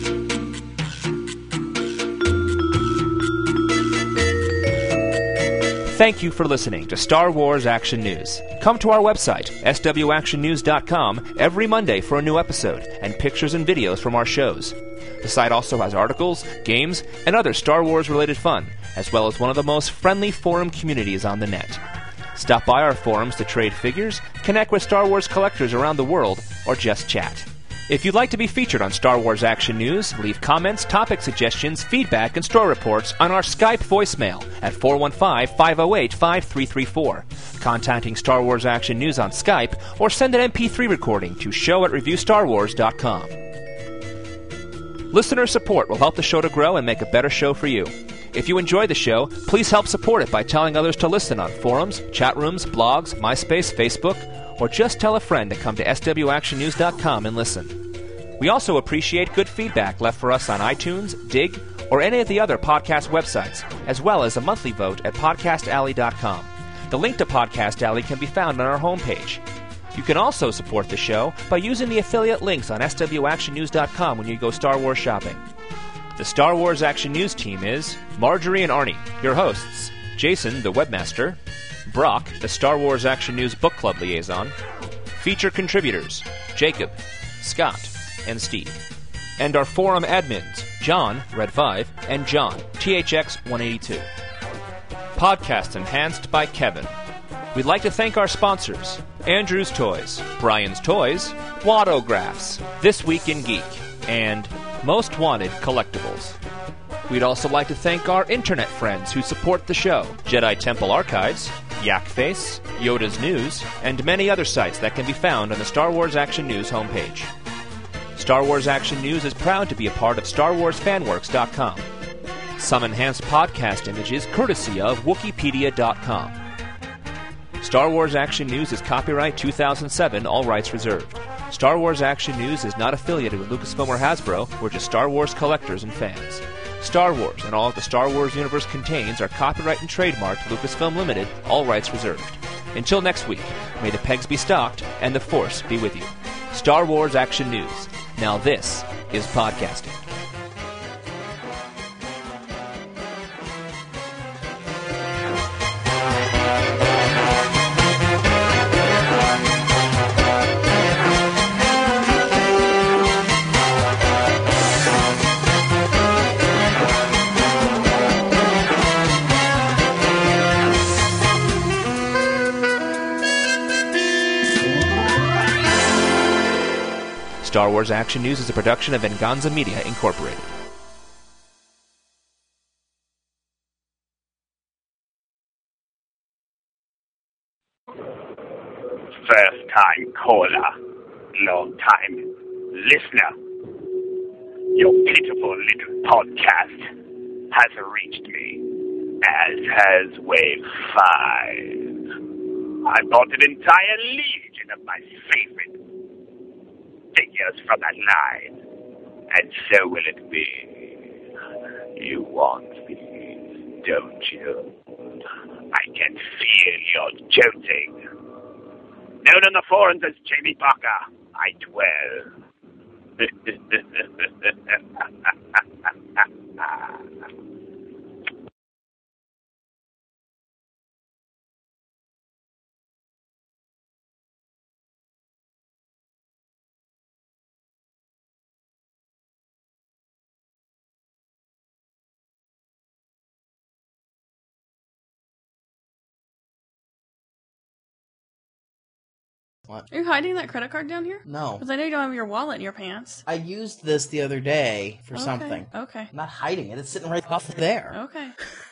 Thank you for listening to Star Wars Action News. Come to our website, swactionnews.com, every Monday for a new episode and pictures and videos from our shows. The site also has articles, games, and other Star Wars-related fun, as well as one of the most friendly forum communities on the net. Stop by our forums to trade figures, connect with Star Wars collectors around the world, or just chat. If you'd like to be featured on Star Wars Action News, leave comments, topic suggestions, feedback, and store reports on our Skype voicemail at 415-508-5334, contacting Star Wars Action News on Skype, or send an MP3 recording to show@reviewstarwars.com. Listener support will help the show to grow and make a better show for you. If you enjoy the show, please help support it by telling others to listen on forums, chat rooms, blogs, MySpace, Facebook, or just tell a friend to come to swactionnews.com and listen. We also appreciate good feedback left for us on iTunes, Dig, or any of the other podcast websites, as well as a monthly vote at podcastalley.com. The link to Podcast Alley can be found on our homepage. You can also support the show by using the affiliate links on swactionnews.com when you go Star Wars shopping. The Star Wars Action News team is Marjorie and Arnie, your hosts, Jason, the webmaster, Brock, the Star Wars Action News Book Club liaison, feature contributors, Jacob, Scott, and Steve, and our forum admins, John, Red5, and John, THX182. Podcast enhanced by Kevin. We'd like to thank our sponsors, Andrew's Toys, Brian's Toys, Wadographs, This Week in Geek, and Most Wanted Collectibles. We'd also like to thank our internet friends who support the show, Jedi Temple Archives, Yakface, Yoda's News, and many other sites that can be found on the Star Wars Action News homepage. Star Wars Action News is proud to be a part of StarWarsFanWorks.com. Some enhanced podcast images courtesy of Wikipedia.com. Star Wars Action News is copyright 2007, all rights reserved. Star Wars Action News is not affiliated with Lucasfilm or Hasbro. We're just Star Wars collectors and fans. Star Wars and all that the Star Wars universe contains are copyright and trademarked Lucasfilm Limited, all rights reserved. Until next week, may the pegs be stocked and the Force be with you. Star Wars Action News. Now this is podcasting. Star Wars Action News is a production of Venganza Media, Incorporated. First time caller, long time listener. Your pitiful little podcast has reached me, as has Wave 5. I bought an entire legion of my favorite figures from that line, and so will it be. You want me, don't you? I can feel your jolting. Known on the forums as Jamie Parker, I dwell. What? Are you hiding that credit card down here? No. Because I know you don't have your wallet in your pants. I used this the other day for something. Okay. I'm not hiding it. It's sitting right off there. Okay.